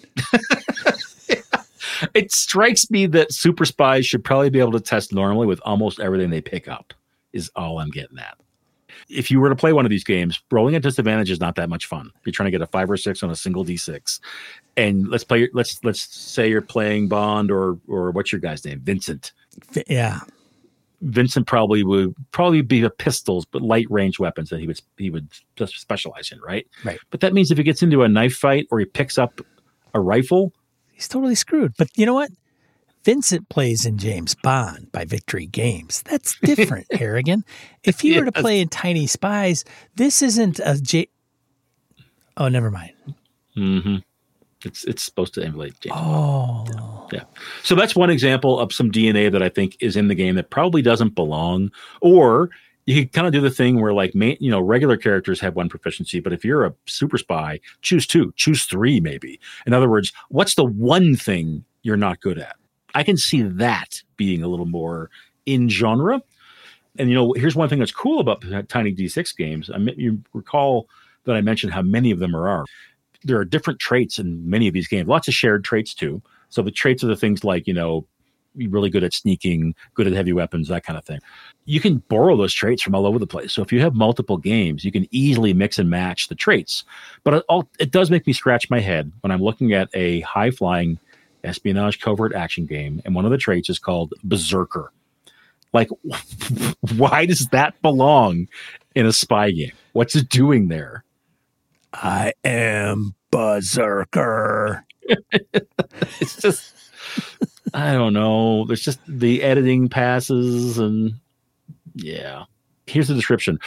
Yeah. It strikes me that super spies should probably be able to test normally with almost everything they pick up, is all I'm getting at. If you were to play one of these games, rolling at disadvantage is not that much fun. You're trying to get a five or six on a single d six, and let's play. Let's let's say you're playing Bond or or what's your guy's name, Vincent. Yeah, Vincent probably would probably be a pistols, but light range weapons that he would he would just specialize in, right? Right. But that means if he gets into a knife fight or he picks up a rifle, he's totally screwed. But you know what? Vincent plays in James Bond by Victory Games. That's different, Harrigan. If he yes. were to play in Tiny Spies, this isn't a J. Oh, never mind. Mm-hmm. It's it's supposed to emulate James oh. Bond. Yeah. yeah. So that's one example of some D N A that I think is in the game that probably doesn't belong. Or you can kind of do the thing where, like, you know, regular characters have one proficiency, but if you're a super spy, choose two, choose three, maybe. In other words, what's the one thing you're not good at? I can see that being a little more in genre. And, you know, here's one thing that's cool about the Tiny D six games. I mean, you recall that I mentioned how many of them there are. There are different traits in many of these games, lots of shared traits too. So the traits are the things like, you know, you're really good at sneaking, good at heavy weapons, that kind of thing. You can borrow those traits from all over the place. So if you have multiple games, you can easily mix and match the traits. But it, all, it does make me scratch my head when I'm looking at a high-flying espionage covert action game, and one of the traits is called Berserker. Like, why does that belong in a spy game? What's it doing there? I am Berserker. It's just, I don't know. There's just the editing passes, and yeah. Here's the description.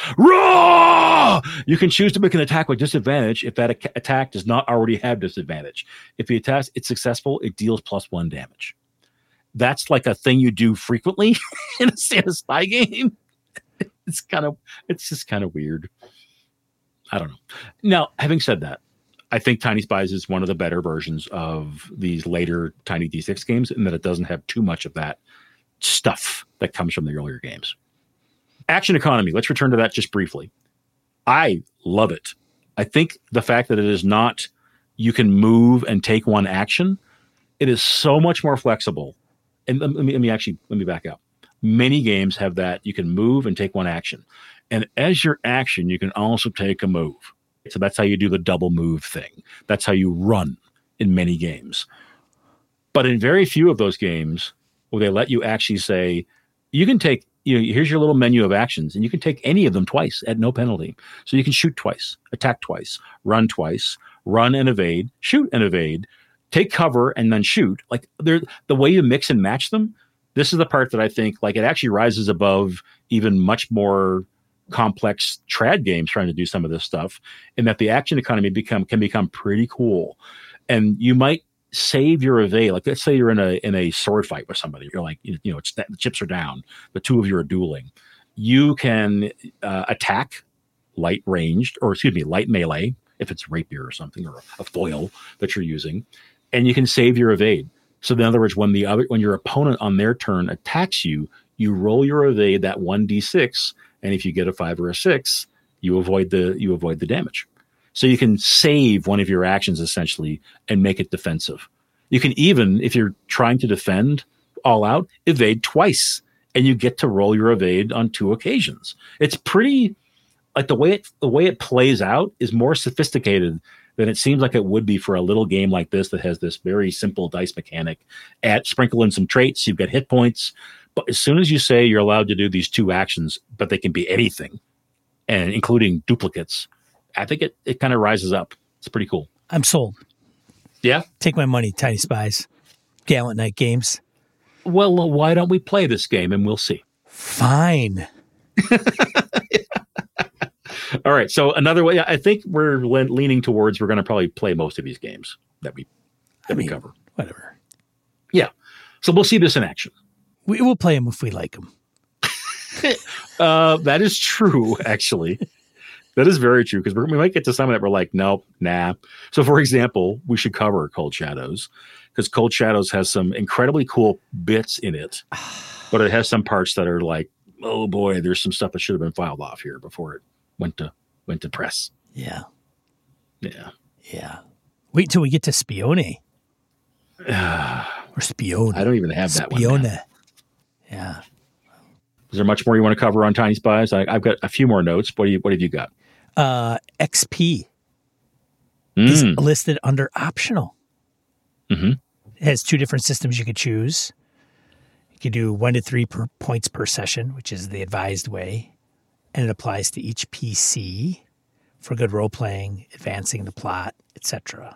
Raw! You can choose to make an attack with disadvantage if that a- attack does not already have disadvantage. If the attack is successful, it deals plus one damage. That's like a thing you do frequently in a, in a spy game. It's kind of, it's just kind of weird. I don't know. Now, having said that, I think Tiny Spies is one of the better versions of these later Tiny D six games in that it doesn't have too much of that stuff that comes from the earlier games. Action economy. Let's return to that just briefly. I love it. I think the fact that it is not, you can move and take one action, it is so much more flexible. And let me, let me actually, let me back up. Many games have that. You can move and take one action. And as your action, you can also take a move. So that's how you do the double move thing. That's how you run in many games. But in very few of those games will they let you actually say, you can take, you know, here's your little menu of actions, and you can take any of them twice at no penalty. So you can shoot twice, attack twice, run twice, run and evade, shoot and evade, take cover and then shoot. Like they're, the way you mix and match them, this is the part that I think like it actually rises above even much more complex trad games trying to do some of this stuff, and that the action economy become can become pretty cool. And you might save your evade. Like let's say you're in a in a sword fight with somebody. You're like, you know, it's, the chips are down. The two of you are dueling. You can uh, attack light ranged, or excuse me, light melee, if it's rapier or something, or a foil that you're using, and you can save your evade. So in other words, when the other when your opponent on their turn attacks you, you roll your evade that one d six, and if you get a five or a six, you avoid the you avoid the damage. So you can save one of your actions essentially and make it defensive. You can even, if you're trying to defend all out, evade twice, and you get to roll your evade on two occasions. It's pretty like the way it the way it plays out is more sophisticated than it seems like it would be for a little game like this that has this very simple dice mechanic. Add sprinkle in some traits, you've got hit points. But as soon as you say you're allowed to do these two actions, but they can be anything, and including duplicates, I think it, it kind of rises up. It's pretty cool. I'm sold. Yeah? Take my money, Tiny Spies. Gallant Knight Games. Well, why don't we play this game and we'll see. Fine. All right. So another way, I think we're le- leaning towards we're going to probably play most of these games that we, that I mean, we cover. Whatever. Yeah. So we'll see this in action. We will play them if we like them. uh, that is true, actually. That is very true, because we might get to some that we're like, nope, nah. So, for example, we should cover Cold Shadows, because Cold Shadows has some incredibly cool bits in it, but it has some parts that are like, oh boy, there's some stuff that should have been filed off here before it went to went to press. Yeah. Yeah. Yeah. Wait till we get to Spione. Or Spione. I don't even have that one. Spione. Man. Yeah. Is there much more you want to cover on Tiny Spies? I, I've got a few more notes. What do you What have you got? Uh, X P mm. is listed under optional. Mm-hmm. It has two different systems you could choose. You could do one to three per points per session, which is the advised way, and it applies to each P C for good role playing, advancing the plot, et cetera.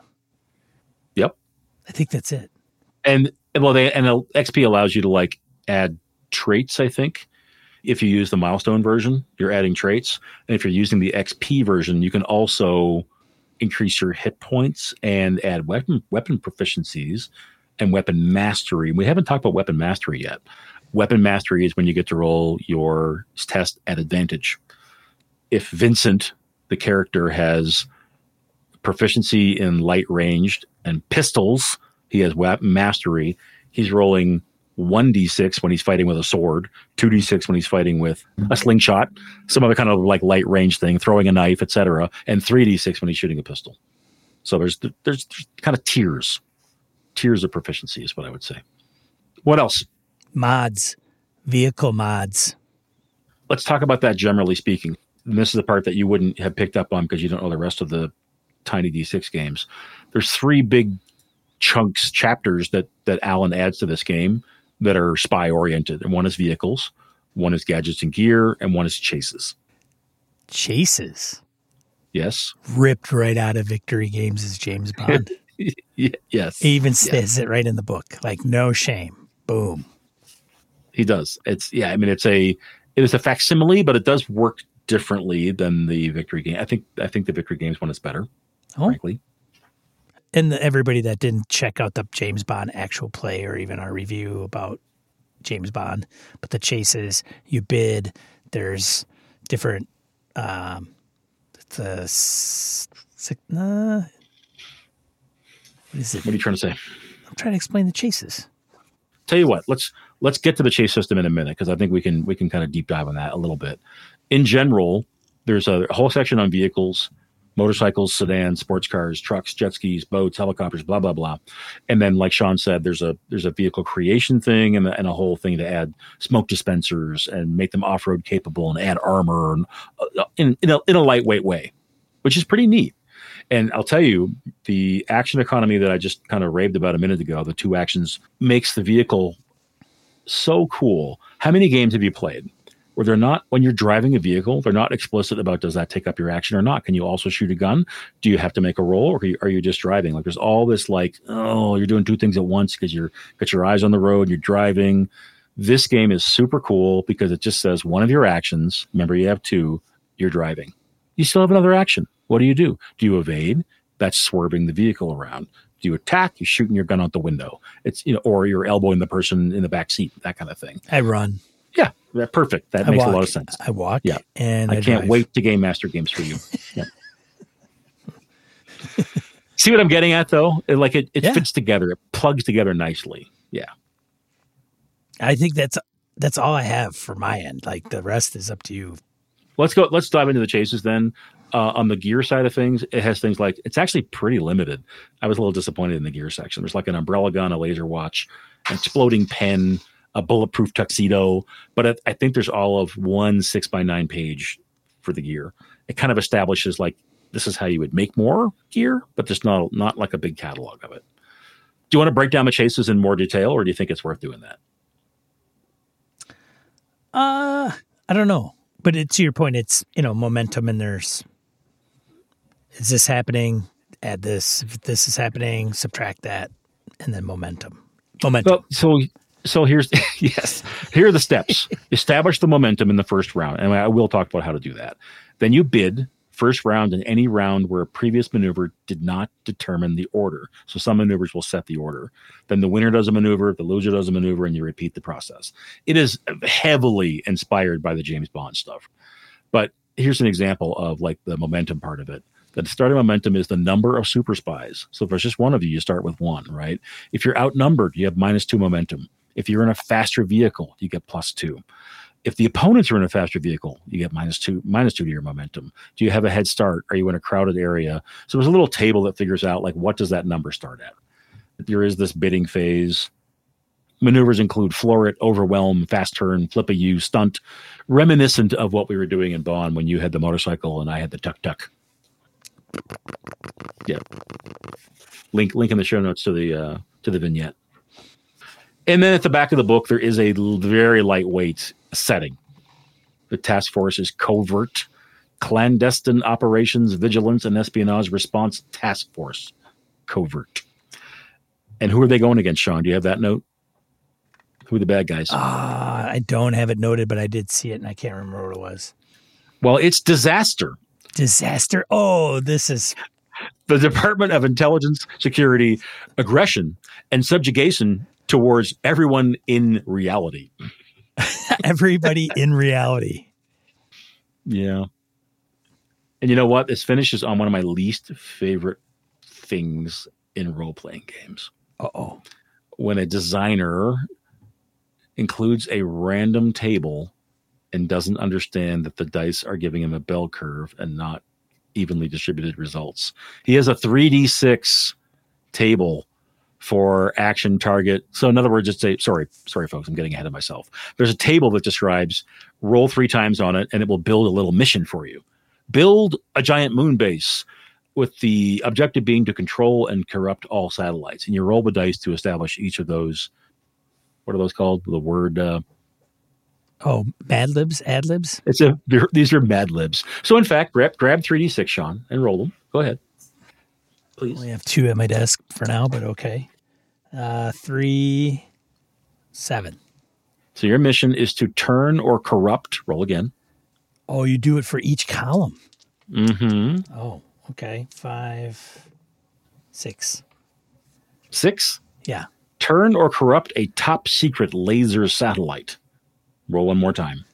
Yep. I think that's it. And well, they and X P allows you to like add traits, I think. If you use the milestone version, you're adding traits. And if you're using the X P version, you can also increase your hit points and add weapon weapon proficiencies and weapon mastery. We haven't talked about weapon mastery yet. Weapon mastery is when you get to roll your test at advantage. If Vincent, the character, has proficiency in light ranged and pistols, he has weapon mastery, he's rolling one d six when he's fighting with a sword, two d six when he's fighting with a slingshot, some other kind of like light range thing, throwing a knife, et cetera, and three d six when he's shooting a pistol. So there's, there's there's kind of tiers, tiers of proficiency is what I would say. What else? Mods, vehicle mods. Let's talk about that generally speaking. And this is the part that you wouldn't have picked up on because you don't know the rest of the Tiny D six games. There's three big chunks, chapters that that Alan adds to this game that are spy oriented. And one is vehicles, one is gadgets and gear, and one is chases. Chases? Yes. Ripped right out of Victory Games as James Bond. Yes. He even says yes. it right in the book. Like, no shame. Boom. He does. It's, yeah, I mean, it's a, it is a facsimile, but it does work differently than the Victory game. I think, I think the Victory Games one is better, oh. frankly. And the, everybody that didn't check out the James Bond actual play or even our review about James Bond, but the chases, you bid, there's different, um, it's a, six, uh, what is it? What are you trying to say? I'm trying to explain the chases. Tell you what, let's let's get to the chase system in a minute, because I think we can we can kind of deep dive on that a little bit. In general, there's a whole section on vehicles, motorcycles, sedans, sports cars, trucks, jet skis, boats, helicopters, blah blah blah. And then, like Sean said, there's a there's a vehicle creation thing and, and a whole thing to add smoke dispensers and make them off road capable and add armor and, uh, in in a, in a lightweight way, which is pretty neat. And I'll tell you, the action economy that I just kind of raved about a minute ago, the two actions, makes the vehicle so cool. How many games have you played where they're not, when you're driving a vehicle, they're not explicit about does that take up your action or not. Can you also shoot a gun? Do you have to make a roll, or are you, are you just driving? Like there's all this like, oh, you're doing two things at once because you're got your eyes on the road, you're driving. This game is super cool because it just says one of your actions, remember you have two, you're driving. You still have another action. What do you do? Do you evade? That's swerving the vehicle around. Do you attack? You're shooting your gun out the window. It's, you know, or you're elbowing the person in the back seat, that kind of thing. I run. Yeah, that perfect. That I makes walk. a lot of sense. I walk. Yeah, and I, I can't drive. wait to game master games for you. Yeah. See what I'm getting at, though? It, like it, it Yeah. fits together. It plugs together nicely. Yeah. I think that's that's all I have for my end. Like the rest is up to you. Let's go. Let's dive into the chases then. Uh, on the gear side of things, it has things like, it's actually pretty limited. I was a little disappointed in the gear section. There's like an umbrella gun, a laser watch, an exploding pen, a bulletproof tuxedo. But I, I think there's all of one six by nine page for the gear. It kind of establishes like, this is how you would make more gear, but there's not, not like a big catalog of it. Do you want to break down the chases in more detail, or do you think it's worth doing that? Uh, I don't know. But it, to your point, it's, you know, momentum, and there's, is this happening? Add this. If this is happening, subtract that, and then momentum. Momentum. Well, so so here's yes. Here are the steps. Establish the momentum in the first round, and I will talk about how to do that. Then you bid first round in any round where a previous maneuver did not determine the order. So some maneuvers will set the order. Then the winner does a maneuver, the loser does a maneuver, and you repeat the process. It is heavily inspired by the James Bond stuff. But here's an example of like the momentum part of it. The starting momentum is the number of super spies. So if there's just one of you, you start with one, right? If you're outnumbered, you have minus two momentum. If you're in a faster vehicle, you get plus two. If the opponents are in a faster vehicle, you get minus two, minus two to your momentum. Do you have a head start? Are you in a crowded area? So there's a little table that figures out like, what does that number start at? There is this bidding phase. Maneuvers include floor it, overwhelm, fast turn, flip a U, stunt, reminiscent of what we were doing in Bond when you had the motorcycle and I had the tuk-tuk. Yeah. Link link in the show notes to the uh, to the vignette. And then at the back of the book, there is a l- very lightweight setting. The task force is Covert Clandestine Operations Vigilance and Espionage Response Task Force. Covert. And who are they going against, Sean? Do you have that note? Who are the bad guys? Uh, I don't have it noted, but I did see it, and I can't remember what it was. Well, it's Disaster. Disaster. Oh, this is The Department of Intelligence, Security, Aggression, and Subjugation towards everyone in reality. everybody in reality. Yeah. And you know what? This finishes on one of my least favorite things in role-playing games. Uh-oh. When a designer includes a random table and doesn't understand that the dice are giving him a bell curve and not evenly distributed results. He has a three d six table for action target. So in other words, it's a, sorry, sorry, folks, I'm getting ahead of myself. There's a table that describes roll three times on it and it will build a little mission for you. Build a giant moon base with the objective being to control and corrupt all satellites. And you roll the dice to establish each of those. What are those called? The word, uh, Oh, Mad Libs, Ad Libs. It's a these are Mad Libs. So in fact, grab grab three d six, Sean, and roll them. Go ahead, I please. only have two at my desk for now, but okay. Uh, three, seven. So your mission is to turn or corrupt. Roll again. Oh, you do it for each column. Mm-hmm. Oh, okay. Five, six. Six. Yeah. Turn or corrupt a top secret laser satellite. Roll one more time.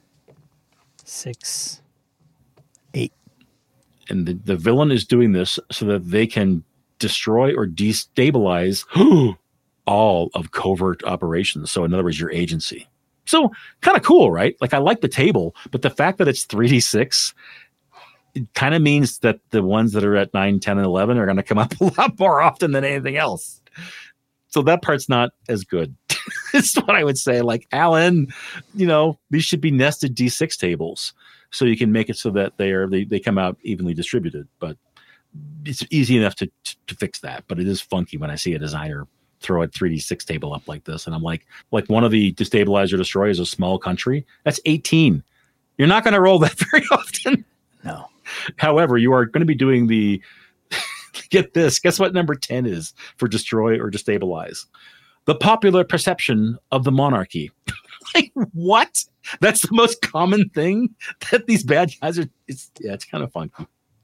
Six, eight. And the, the villain is doing this so that they can destroy or destabilize all of covert operations. So in other words, your agency. So kind of cool, right? Like I like the table, but the fact that it's three d six, it kind of means that the ones that are at nine, ten, and eleven are going to come up a lot more often than anything else. So that part's not as good. It's what I would say. Like, Alan, you know, these should be nested D six tables so you can make it so that they are they, they come out evenly distributed. But it's easy enough to, to to fix that. But it is funky when I see a designer throw a three d six table up like this, and I'm like, like one of the destabilizer destroy is a small country. That's eighteen. You're not going to roll that very often. No. However, you are going to be doing the, get this, guess what number ten is for destroy or destabilize? The popular perception of the monarchy. Like, what? That's the most common thing that these bad guys are. It's, yeah, it's kind of funky.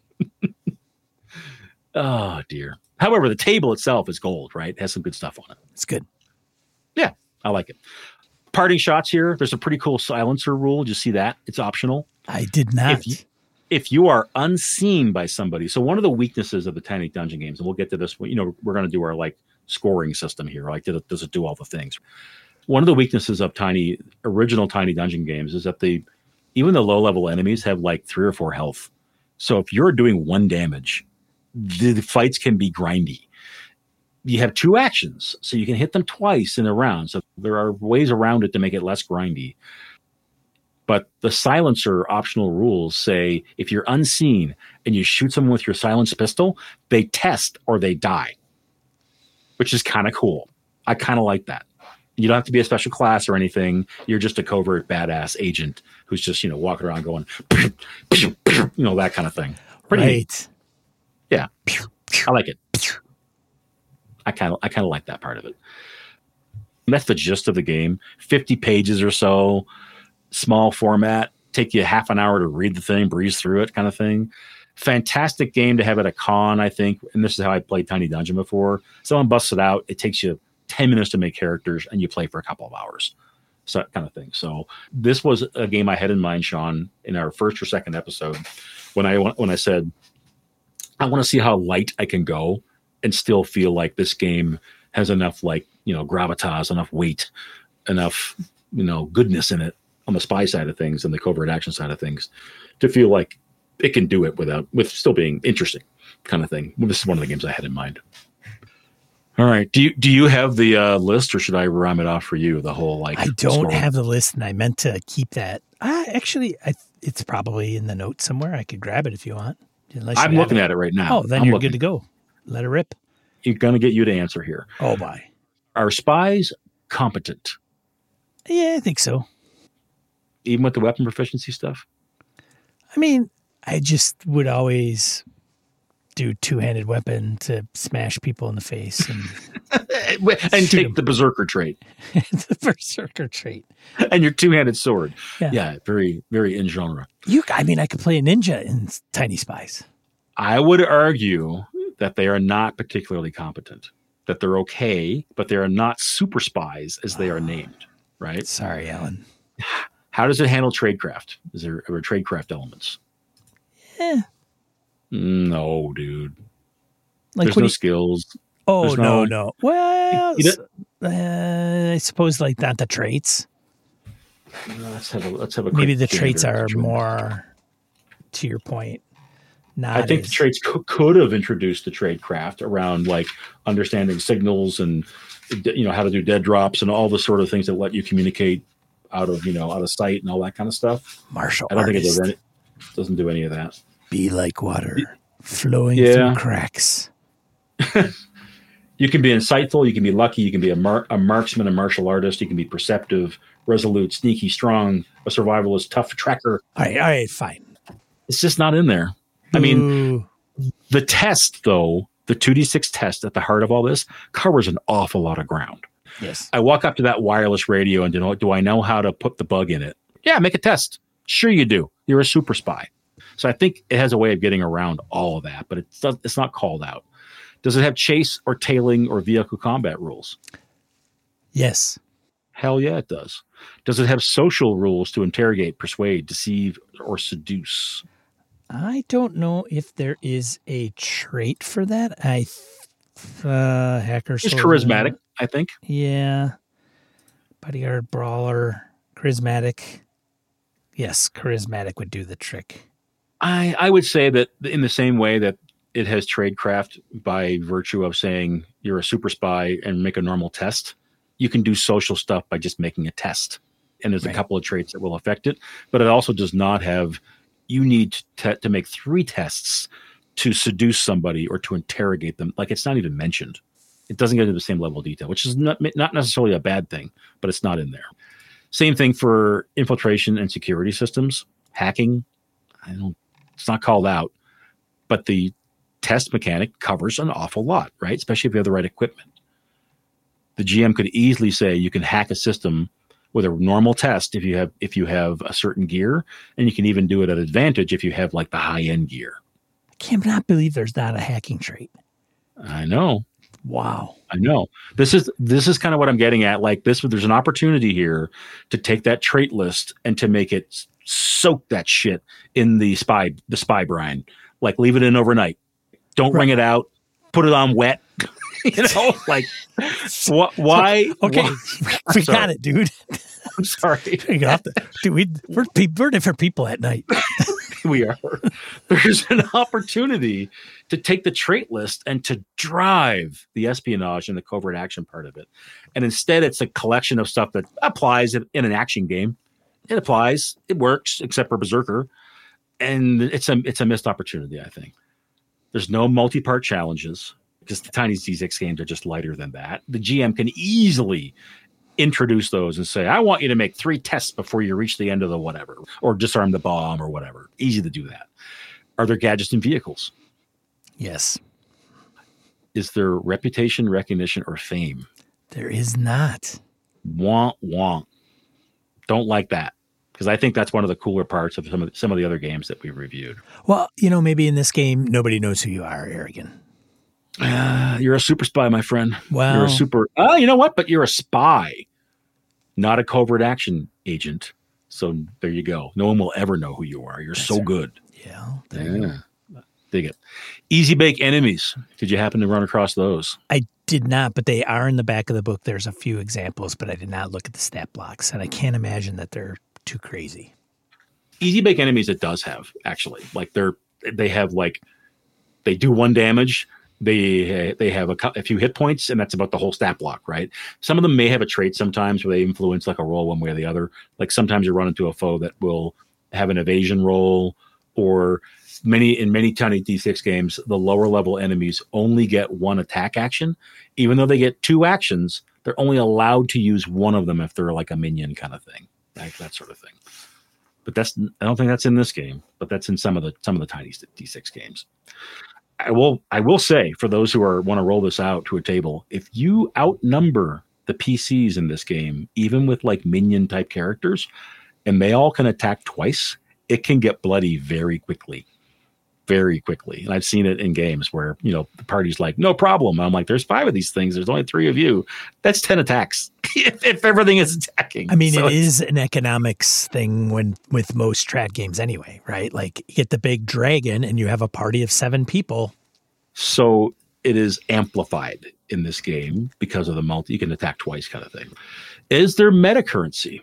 Oh, dear. However, the table itself is gold, right? It has some good stuff on it. It's good. Yeah, I like it. Parting shots here. There's a pretty cool silencer rule. Did you see that? It's optional. I did not. If you, if you are unseen by somebody, so one of the weaknesses of the Tiny Dungeon games, and we'll get to this, you know, we're going to do our like scoring system here. Like, does it, does it do all the things? One of the weaknesses of tiny, original Tiny Dungeon games is that they, even the low level enemies have like three or four health. So if you're doing one damage, the, the fights can be grindy. You have two actions, so you can hit them twice in a round. So there are ways around it to make it less grindy. But the silencer optional rules say if you're unseen and you shoot someone with your silenced pistol, they test or they die, which is kind of cool. I kind of like that. You don't have to be a special class or anything. You're just a covert badass agent who's just, you know, walking around going, you know, that kind of thing. Pretty right. neat. Yeah. I like it. I kind of I kind of like that part of it. And that's the gist of the game. fifty pages or so, small format, take you half an hour to read the thing, breeze through it kind of thing. Fantastic game to have at a con, I think. And this is how I played Tiny Dungeon before. Someone busts it out. It takes you ten minutes to make characters, and you play for a couple of hours. So that kind of thing. So this was a game I had in mind, Sean, in our first or second episode when I when I said, I want to see how light I can go and still feel like this game has enough, like, you know, gravitas, enough weight, enough, you know, goodness in it on the spy side of things and the covert action side of things to feel like it can do it without, with still being interesting kind of thing. Well, this is one of the games I had in mind. All right. Do you, do you have the uh, list, or should I rhyme it off for you? The whole, like, I don't story? have the list, and I meant to keep that. Uh, actually, I, it's probably in the notes somewhere. I could grab it if you want. Unless I'm you looking it. at it right now. Oh, then I'm you're looking. good to go. Let it rip. You're going to get you to answer here. Oh, my. Are spies competent? Yeah, I think so. Even with the weapon proficiency stuff? I mean, I just would always do two-handed weapon to smash people in the face and and take 'em. the berserker trait. the berserker trait. And your two-handed sword. Yeah. yeah, very, very in genre. You, I mean, I could play a ninja in Tiny Spies. I would argue that they are not particularly competent, that they're okay, but they are not super spies as they are named, right? Sorry, Alan. How does it handle tradecraft? Is there, are there tradecraft elements? Yeah. No, dude. Like There's what no do you- skills. Oh, There's no, no- no. Well, You s- uh, I suppose like not the traits. Uh, Let's have a let's have a Maybe quick the traits gander. are more, to your point, not I think as, the traits co- could have introduced the tradecraft around, like, understanding signals and, you know, how to do dead drops and all the sort of things that let you communicate out of, you know, out of sight and all that kind of stuff. martial I don't think it artist. does any, doesn't do any of that. Be like water, flowing Yeah. through cracks. You can be insightful. You can be lucky. You can be a, mar- a marksman, a martial artist. You can be perceptive, resolute, sneaky, strong, a survivalist, tough tracker. All right, all right, fine. It's just not in there. I mean, Ooh, the test, though, the two d six test at the heart of all this covers an awful lot of ground. yes. I walk up to that wireless radio and, you know, do I know how to put the bug in it? Yeah, make a test. Sure you do. You're a super spy. So I think it has a way of getting around all of that, but it's, it's not called out. Does it have chase or tailing or vehicle combat rules? Yes. Hell yeah, it does. Does it have social rules to interrogate, persuade, deceive, or seduce? I don't know if there is a trait for that. I, th- uh, hacker. It's soldier. charismatic, I think. Yeah. Bodyguard, brawler, charismatic. Yes, charismatic would do the trick. I, I would say that in the same way that it has tradecraft by virtue of saying you're a super spy and make a normal test, you can do social stuff by just making a test. And there's Right. a couple of traits that will affect it, but it also does not have, you need to, to make three tests to seduce somebody or to interrogate them. Like, it's not even mentioned. It doesn't get into the same level of detail, which is not, not necessarily a bad thing, but it's not in there. Same thing for infiltration and security systems. hacking, I don't, it's not called out, but the test mechanic covers an awful lot, right? Especially if you have the right equipment. The G M could easily say you can hack a system with a normal test if you have if you have a certain gear, and you can even do it at advantage if you have like the high end gear. I cannot believe there's not a hacking trait. I know. Wow. I know. This is this is kind of what I'm getting at. Like this, there's an opportunity here to take that trait list and to make it soak that shit in the spy the spy brine. Like leave it in overnight. Don't right. wring it out. Put it on wet. You know, like wh- why? Okay, why? we got it, dude. I'm sorry. We got the, dude, we, we're, we're different people at night. We are. There's an opportunity to take the trait list and to drive the espionage and the covert action part of it. And instead, it's a collection of stuff that applies in, in an action game. It applies. It works, except for Berserker. And it's a it's a missed opportunity, I think. There's no multi-part challenges, because the Tiny D six games are just lighter than that. The G M can easily introduce those and say, I want you to make three tests before you reach the end of the whatever, or disarm the bomb or whatever. Easy to do that. Are there gadgets and vehicles? Yes. Is there reputation, recognition, or fame? There is not. Wonk, wonk. Don't like that. Because I think that's one of the cooler parts of some of, some of the other games that we reviewed. Well, you know, maybe in this game, nobody knows who you are, Harrigan. Uh, you're a super spy, my friend. Well, you're a super. Oh, you know what? But you're a spy, not a covert action agent. So there you go. No one will ever know who you are. You're so right. good. Yeah. Yeah. Dig it. Easy bake enemies. Did you happen to run across those? I did not, but they are in the back of the book. There's a few examples, but I did not look at the stat blocks, and I can't imagine that they're too crazy. Easy bake enemies, it does have, actually. Like they're they have like they do one damage. They they have a, a few hit points, and that's about the whole stat block, right? Some of them may have a trait sometimes where they influence like a roll one way or the other. Like sometimes you run into a foe that will have an evasion roll, or many in many Tiny D six games, the lower level enemies only get one attack action. Even though they get two actions, they're only allowed to use one of them if they're like a minion kind of thing, like that sort of thing. But that's I don't think that's in this game, but that's in some of the some of the Tiny D six games. I will I will say, for those who are want to roll this out to a table, if you outnumber the P Cs in this game, even with like minion type characters, and they all can attack twice, it can get bloody very quickly. Very quickly. And I've seen it in games where, you know, the party's like, no problem. I'm like, there's five of these things. There's only three of you. That's ten attacks if, if everything is attacking. I mean, so it is an economics thing when with most trad games anyway, right? Like you get the big dragon and you have a party of seven people. So it is amplified in this game because of the multi, you can attack twice kind of thing. Is there meta currency?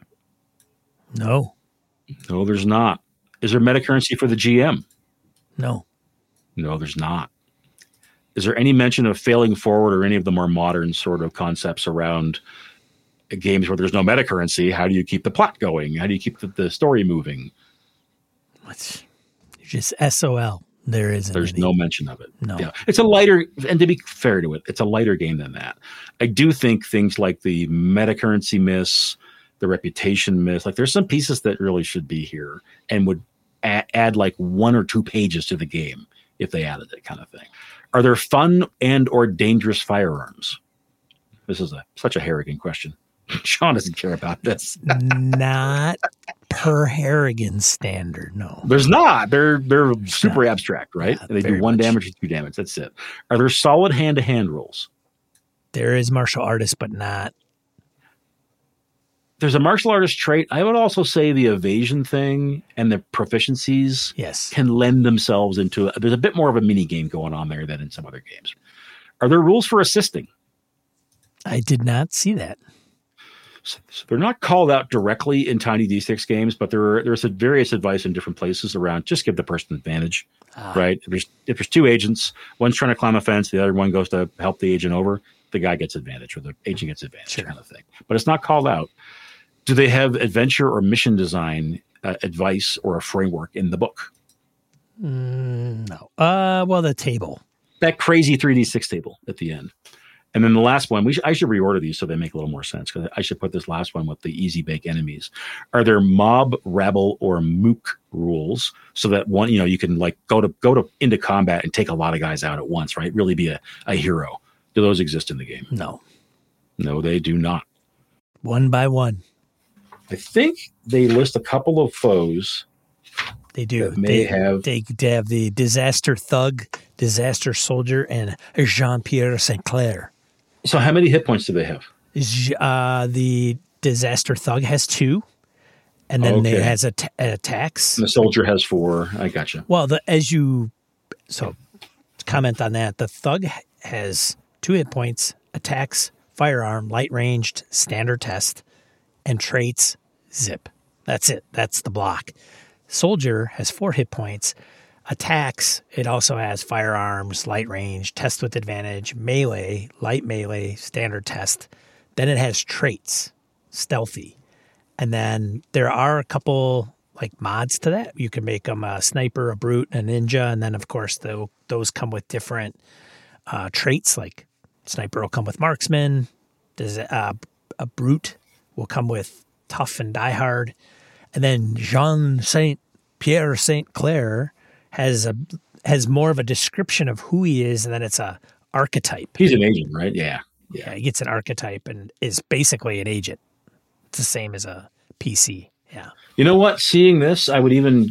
No. No, there's not. Is there meta currency for the G M? No. No, there's not. Is there any mention of failing forward or any of the more modern sort of concepts around games where there's no meta currency? How do you keep the plot going? How do you keep the, the story moving? What's just S O L? There isn't. There's any. no mention of it. No. Yeah. It's a lighter, and to be fair to it, it's a lighter game than that. I do think things like the meta currency miss, the reputation miss, like there's some pieces that really should be here and would add, add like one or two pages to the game if they added it, kind of thing. Are there fun and or dangerous firearms? This is a such a Harrigan question. Sean doesn't care about this. Not per Harrigan standard, no. There's not. They're they're super not. abstract, right? Not they do one much. damage or two damage. That's it. Are there solid hand-to-hand rolls? There is martial artist, but not. There's a martial artist trait. I would also say the evasion thing and the proficiencies Yes. can lend themselves into a, there's a bit more of a mini game going on there than in some other games. Are there rules for assisting? I did not see that. So, so they're not called out directly in Tiny D six games, but there are, there's a various advice in different places around just give the person advantage, Ah. right? If there's, if there's two agents, one's trying to climb a fence, the other one goes to help the agent over, the guy gets advantage or the agent gets advantage, Sure. kind of thing. But it's not called out. Do they have adventure or mission design uh, advice or a framework in the book? Mm, no. Uh, well, the table. That crazy three D six table at the end. And then the last one, we sh- I should reorder these so they make a little more sense, because I should put this last one with the easy bake enemies. Are there mob, rabble, or mook rules so that one, you know, you can like go to go to into combat and take a lot of guys out at once, right? Really be a, a hero. Do those exist in the game? No. No, they do not. One by one. I think they list a couple of foes. They do. That may they have they, they have the Disaster Thug, Disaster Soldier, and Jean-Pierre Saint Clair. So how many hit points do they have? Uh, the Disaster Thug has two, and then Okay. it has a attacks. And the soldier has four. I gotcha. Well, the, as you so comment on that, the Thug has two hit points, attacks, firearm, light ranged, standard test, and traits zip. That's it. That's the block. Soldier has four hit points. Attacks, it also has firearms, light range, test with advantage, melee, light melee, standard test. Then it has traits, stealthy. And then there are a couple like mods to that. You can make them a sniper, a brute, a ninja. And then, of course, the, those come with different uh, traits. Like sniper will come with marksman. Does uh, a brute will come with tough and diehard. And then Jean Saint Pierre Saint Clair has a has more of a description of who he is, and then it's a archetype. He's an agent, right? Yeah. Yeah, he gets an archetype and is basically an agent. It's the same as a P C. Yeah. You know what? Seeing this, I would even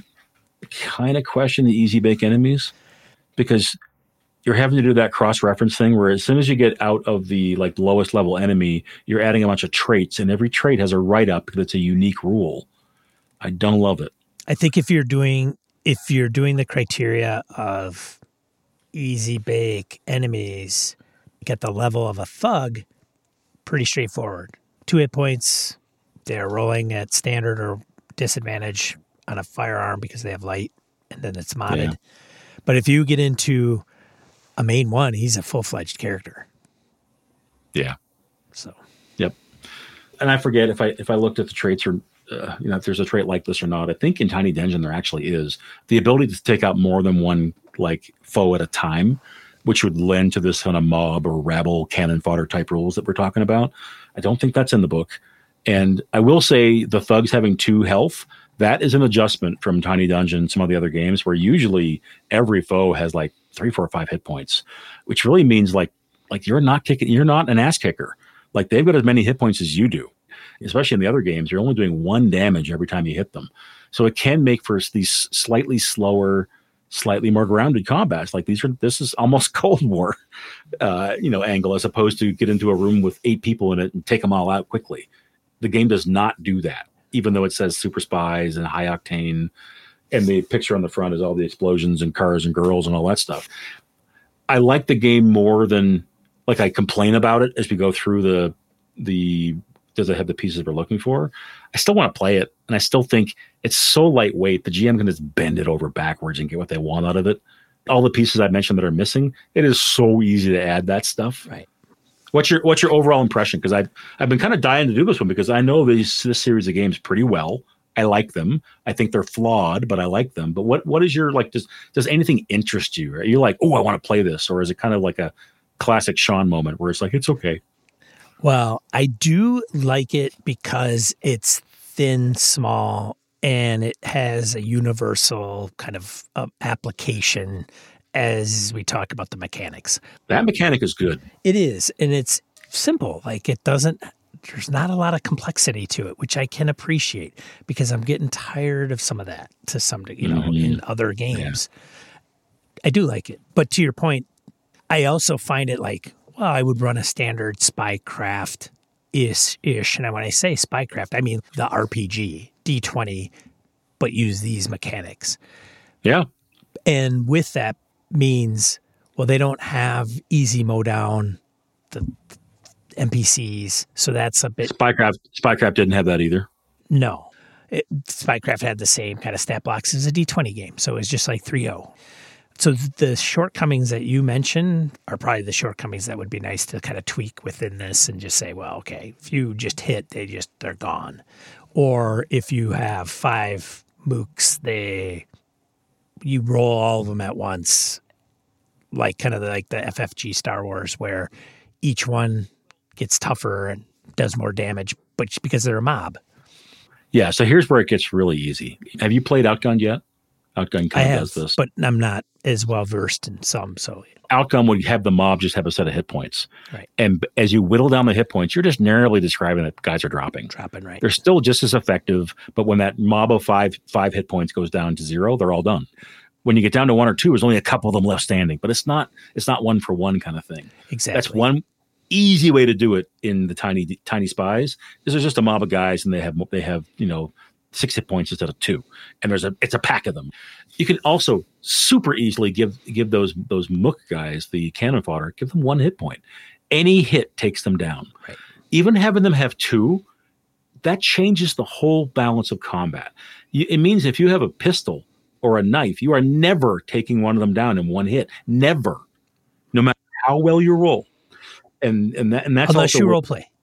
kind of question the easy bake enemies, because you're having to do that cross-reference thing where as soon as you get out of the like lowest level enemy, you're adding a bunch of traits, and every trait has a write-up because it's a unique rule. I don't love it. I think if you're doing if you're doing the criteria of easy bake enemies at the level of a thug, pretty straightforward. Two hit points. They're rolling at standard or disadvantage on a firearm because they have light, and then it's modded. Yeah. But if you get into a main one, he's a full-fledged character. Yeah. So. Yep. And I forget if I if I looked at the traits or uh, you know if there's a trait like this or not. I think in Tiny Dungeon there actually is the ability to take out more than one like foe at a time, which would lend to this kind of mob or rabble cannon fodder type rules that we're talking about. I don't think that's in the book. And I will say the thugs having two health, that is an adjustment from Tiny Dungeon and some of the other games where usually every foe has like three, four, five hit points, which really means like like you're not kicking, you're not an ass kicker. Like they've got as many hit points as you do. Especially in the other games, you're only doing one damage every time you hit them. So it can make for these slightly slower, slightly more grounded combats. Like these are, this is almost Cold War, uh, you know, angle as opposed to get into a room with eight people in it and take them all out quickly. The game does not do that, even though it says super spies and high octane, and the picture on the front is all the explosions and cars and girls and all that stuff. I like the game more than like I complain about it as we go through the the. Does it have the pieces we're looking for? I still want to play it, and I still think it's so lightweight. The G M can just bend it over backwards and get what they want out of it. All the pieces I mentioned that are missing, it is so easy to add that stuff. Right. What's your What's your overall impression? Because I've I've been kind of dying to do this one because I know these this series of games pretty well. I like them. I think they're flawed, but I like them. But what what is your like? Does Does anything interest you? Are you like, oh, I want to play this, or is it kind of like a classic Sean moment where it's like it's okay? Well, I do like it because it's thin, small, and it has a universal kind of uh, application as we talk about the mechanics. That mechanic is good. It is, and it's simple. Like it doesn't, there's not a lot of complexity to it, which I can appreciate because I'm getting tired of some of that to some degree, you know, Mm-hmm. in other games. Yeah. I do like it. But to your point, I also find it like, well, I would run a standard Spycraft ish ish. And when I say Spycraft, I mean the R P G, D twenty, but use these mechanics. Yeah. And with that means, well, they don't have easy mowdown, the N P Cs. So that's a bit. Spycraft, Spycraft didn't have that either. No. It, Spycraft had the same kind of stat blocks as a D twenty game. So it was just like three oh. So the shortcomings that you mentioned are probably the shortcomings that would be nice to kind of tweak within this and just say, well, okay, if you just hit, they just, they're gone. Or if you have five mooks, they, you roll all of them at once, like kind of like the F F G Star Wars, where each one gets tougher and does more damage, but because they're a mob. Yeah, so here's where it gets really easy. Have you played Outgunned yet? Outgunned kind I of have, does this. but I'm not as well versed in some. So Outgunned would have the mob just have a set of hit points. Right. And as you whittle down the hit points, you're just narrowly describing that guys are dropping. Dropping, right. They're still just as effective, but when that mob of five five hit points goes down to zero, they're all done. When you get down to one or two, there's only a couple of them left standing, but it's not it's not one for one kind of thing. Exactly. That's one easy way to do it in the tiny tiny spies. Is there's just a mob of guys and they have they have, you know, six hit points instead of two. And there's a it's a pack of them. You can also super easily give give those those Mook guys, the cannon fodder, give them one hit point. Any hit takes them down. Right. Even having them have two, that changes the whole balance of combat. You, it means if you have a pistol or a knife, you are never taking one of them down in one hit. Never. No matter how well you roll. And and that and that's unless also you what, role play.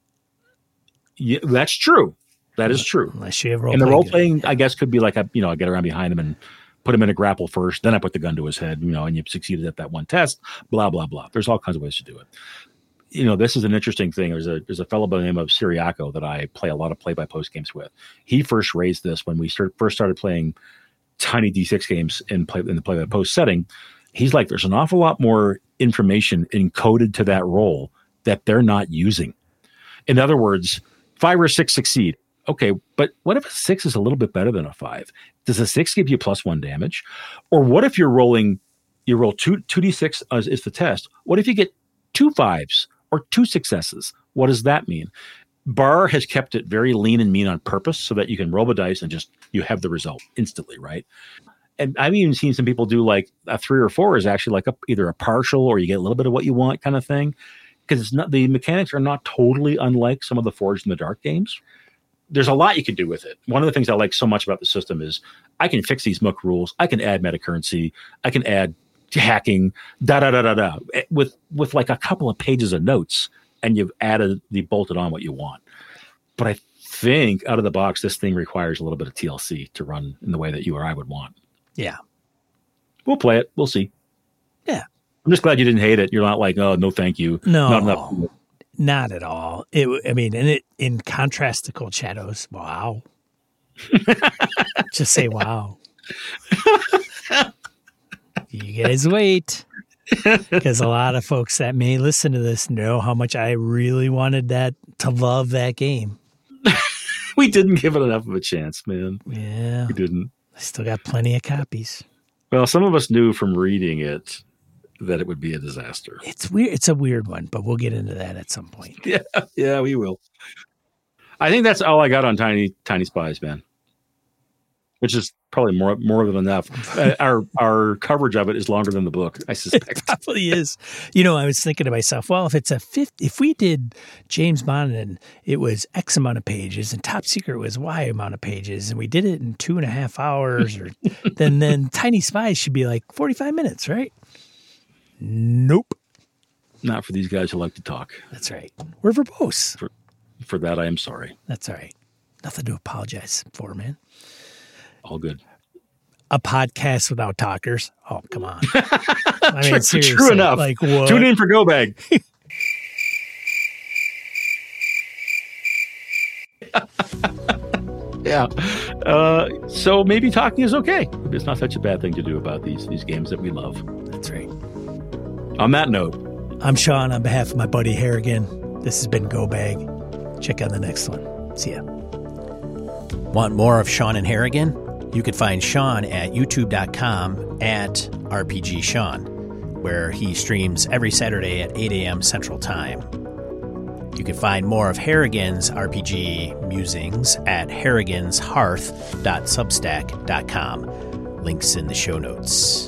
Yeah, that's true. That is true. Unless you have role and the play role good. playing, I guess, could be like, I, you know, I get around behind him and put him in a grapple first, then I put the gun to his head, you know, and you succeeded at that one test, blah, blah, blah. There's all kinds of ways to do it. You know, this is an interesting thing. There's a there's a fellow by the name of Siriaco that I play a lot of play-by-post games with. He first raised this when we start, first started playing tiny D six games in play in the play-by-post setting. He's like, there's an awful lot more information encoded to that role that they're not using. In other words, five or six succeed. Okay, but what if a six is a little bit better than a five? Does a six give you plus one damage? Or what if you're rolling, you roll two, two d six as is the test. What if you get two fives or two successes? What does that mean? Barr has kept it very lean and mean on purpose so that you can roll a dice and just, you have the result instantly, right? And I've even seen some people do like a three or four is actually like a, either a partial or you get a little bit of what you want kind of thing. Because it's not, the mechanics are not totally unlike some of the Forged in the Dark games. There's a lot you can do with it. One of the things I like so much about the system is I can fix these Mook rules. I can add meta currency. I can add hacking, da da da da da, with with like a couple of pages of notes, and you've added the bolted on what you want. But I think out of the box, this thing requires a little bit of T L C to run in the way that you or I would want. Yeah, we'll play it. We'll see. Yeah, I'm just glad you didn't hate it. You're not like, oh no, thank you. No. Not enough. Not at all. It, I mean, and it in contrast to Cold Shadows, wow. Just say wow. You guys wait, because a lot of folks that may listen to this know how much I really wanted that to love that game. We didn't give it enough of a chance, man. Yeah, we didn't. I still got plenty of copies. Well, some of us knew from reading it that it would be a disaster. It's weird. It's a weird one, but we'll get into that at some point. Yeah, yeah, we will. I think that's all I got on Tiny Tiny Spies, man. Which is probably more more than enough. uh, our our coverage of it is longer than the book, I suspect. It probably is. You know, I was thinking to myself, well, if it's a fifty, if we did James Bond and it was X amount of pages and Top Secret was Y amount of pages and we did it in two and a half hours, or then then Tiny Spies should be like forty-five minutes, right? Nope. Not for these guys who like to talk. That's right. We're verbose. For, for that, I am sorry. That's all right. Nothing to apologize for, man. All good. A podcast without talkers. Oh, come on. I mean, true, seriously. True enough. Like, what? Tune in for Go Bag. Yeah. Uh, so maybe talking is okay. Maybe it's not such a bad thing to do about these these games that we love. That's right. On that note, I'm Sean on behalf of my buddy Harrigan. This has been Go Bag. Check out the next one. See ya. Want more of Sean and Harrigan? You can find Sean at youtube dot com at R P G Sean, where he streams every Saturday at eight a.m. Central Time. You can find more of Harrigan's R P G musings at harrigans hearth dot substack dot com. Links in the show notes.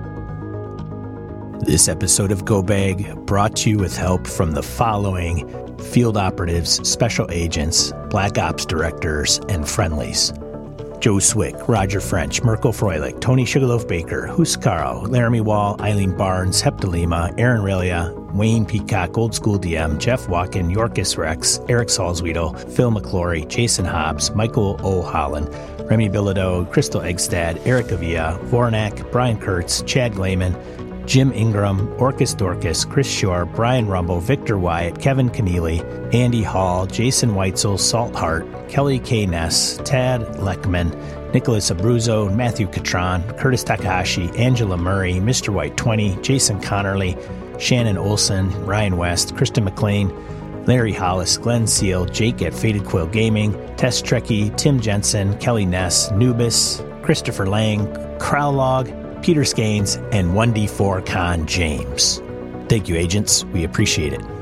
This episode of Go Bag brought to you with help from the following field operatives, special agents, black ops directors, and friendlies. Joe Swick, Roger French, Mirko Froelich, Tony Sugarloaf Baker, Huscarl, Laramie Wall, Eileen Barnes, Heptalima, Aaron Relia, Wayne Peacock, Old School D M, Jeff Walken, Yorkis Rex, Eric Salzwiedel, Phil McClory, Jason Hobbs, Michael O'Holland, Remy Bilodeau, Crystal Eggstad, Eric Avia, Vornak, Brian Kurtz, Chad Glayman, Jim Ingram, Orcus Dorcas, Chris Shore, Brian Rumble, Victor Wyatt, Kevin Keneally, Andy Hall, Jason Weitzel, Salt Hart, Kelly K. Ness, Tad Leckman, Nicholas Abruzzo, Matthew Catron, Curtis Takahashi, Angela Murray, Mister White twenty, Jason Connerly, Shannon Olson, Ryan West, Krista McLean, Larry Hollis, Glenn Seal, Jake at Faded Quill Gaming, Tess Trekkie, Tim Jensen, Kelly Ness, Nubis, Christopher Lang, Crowlog, Peter Skanes, and one D four Con James. Thank you, agents. We appreciate it.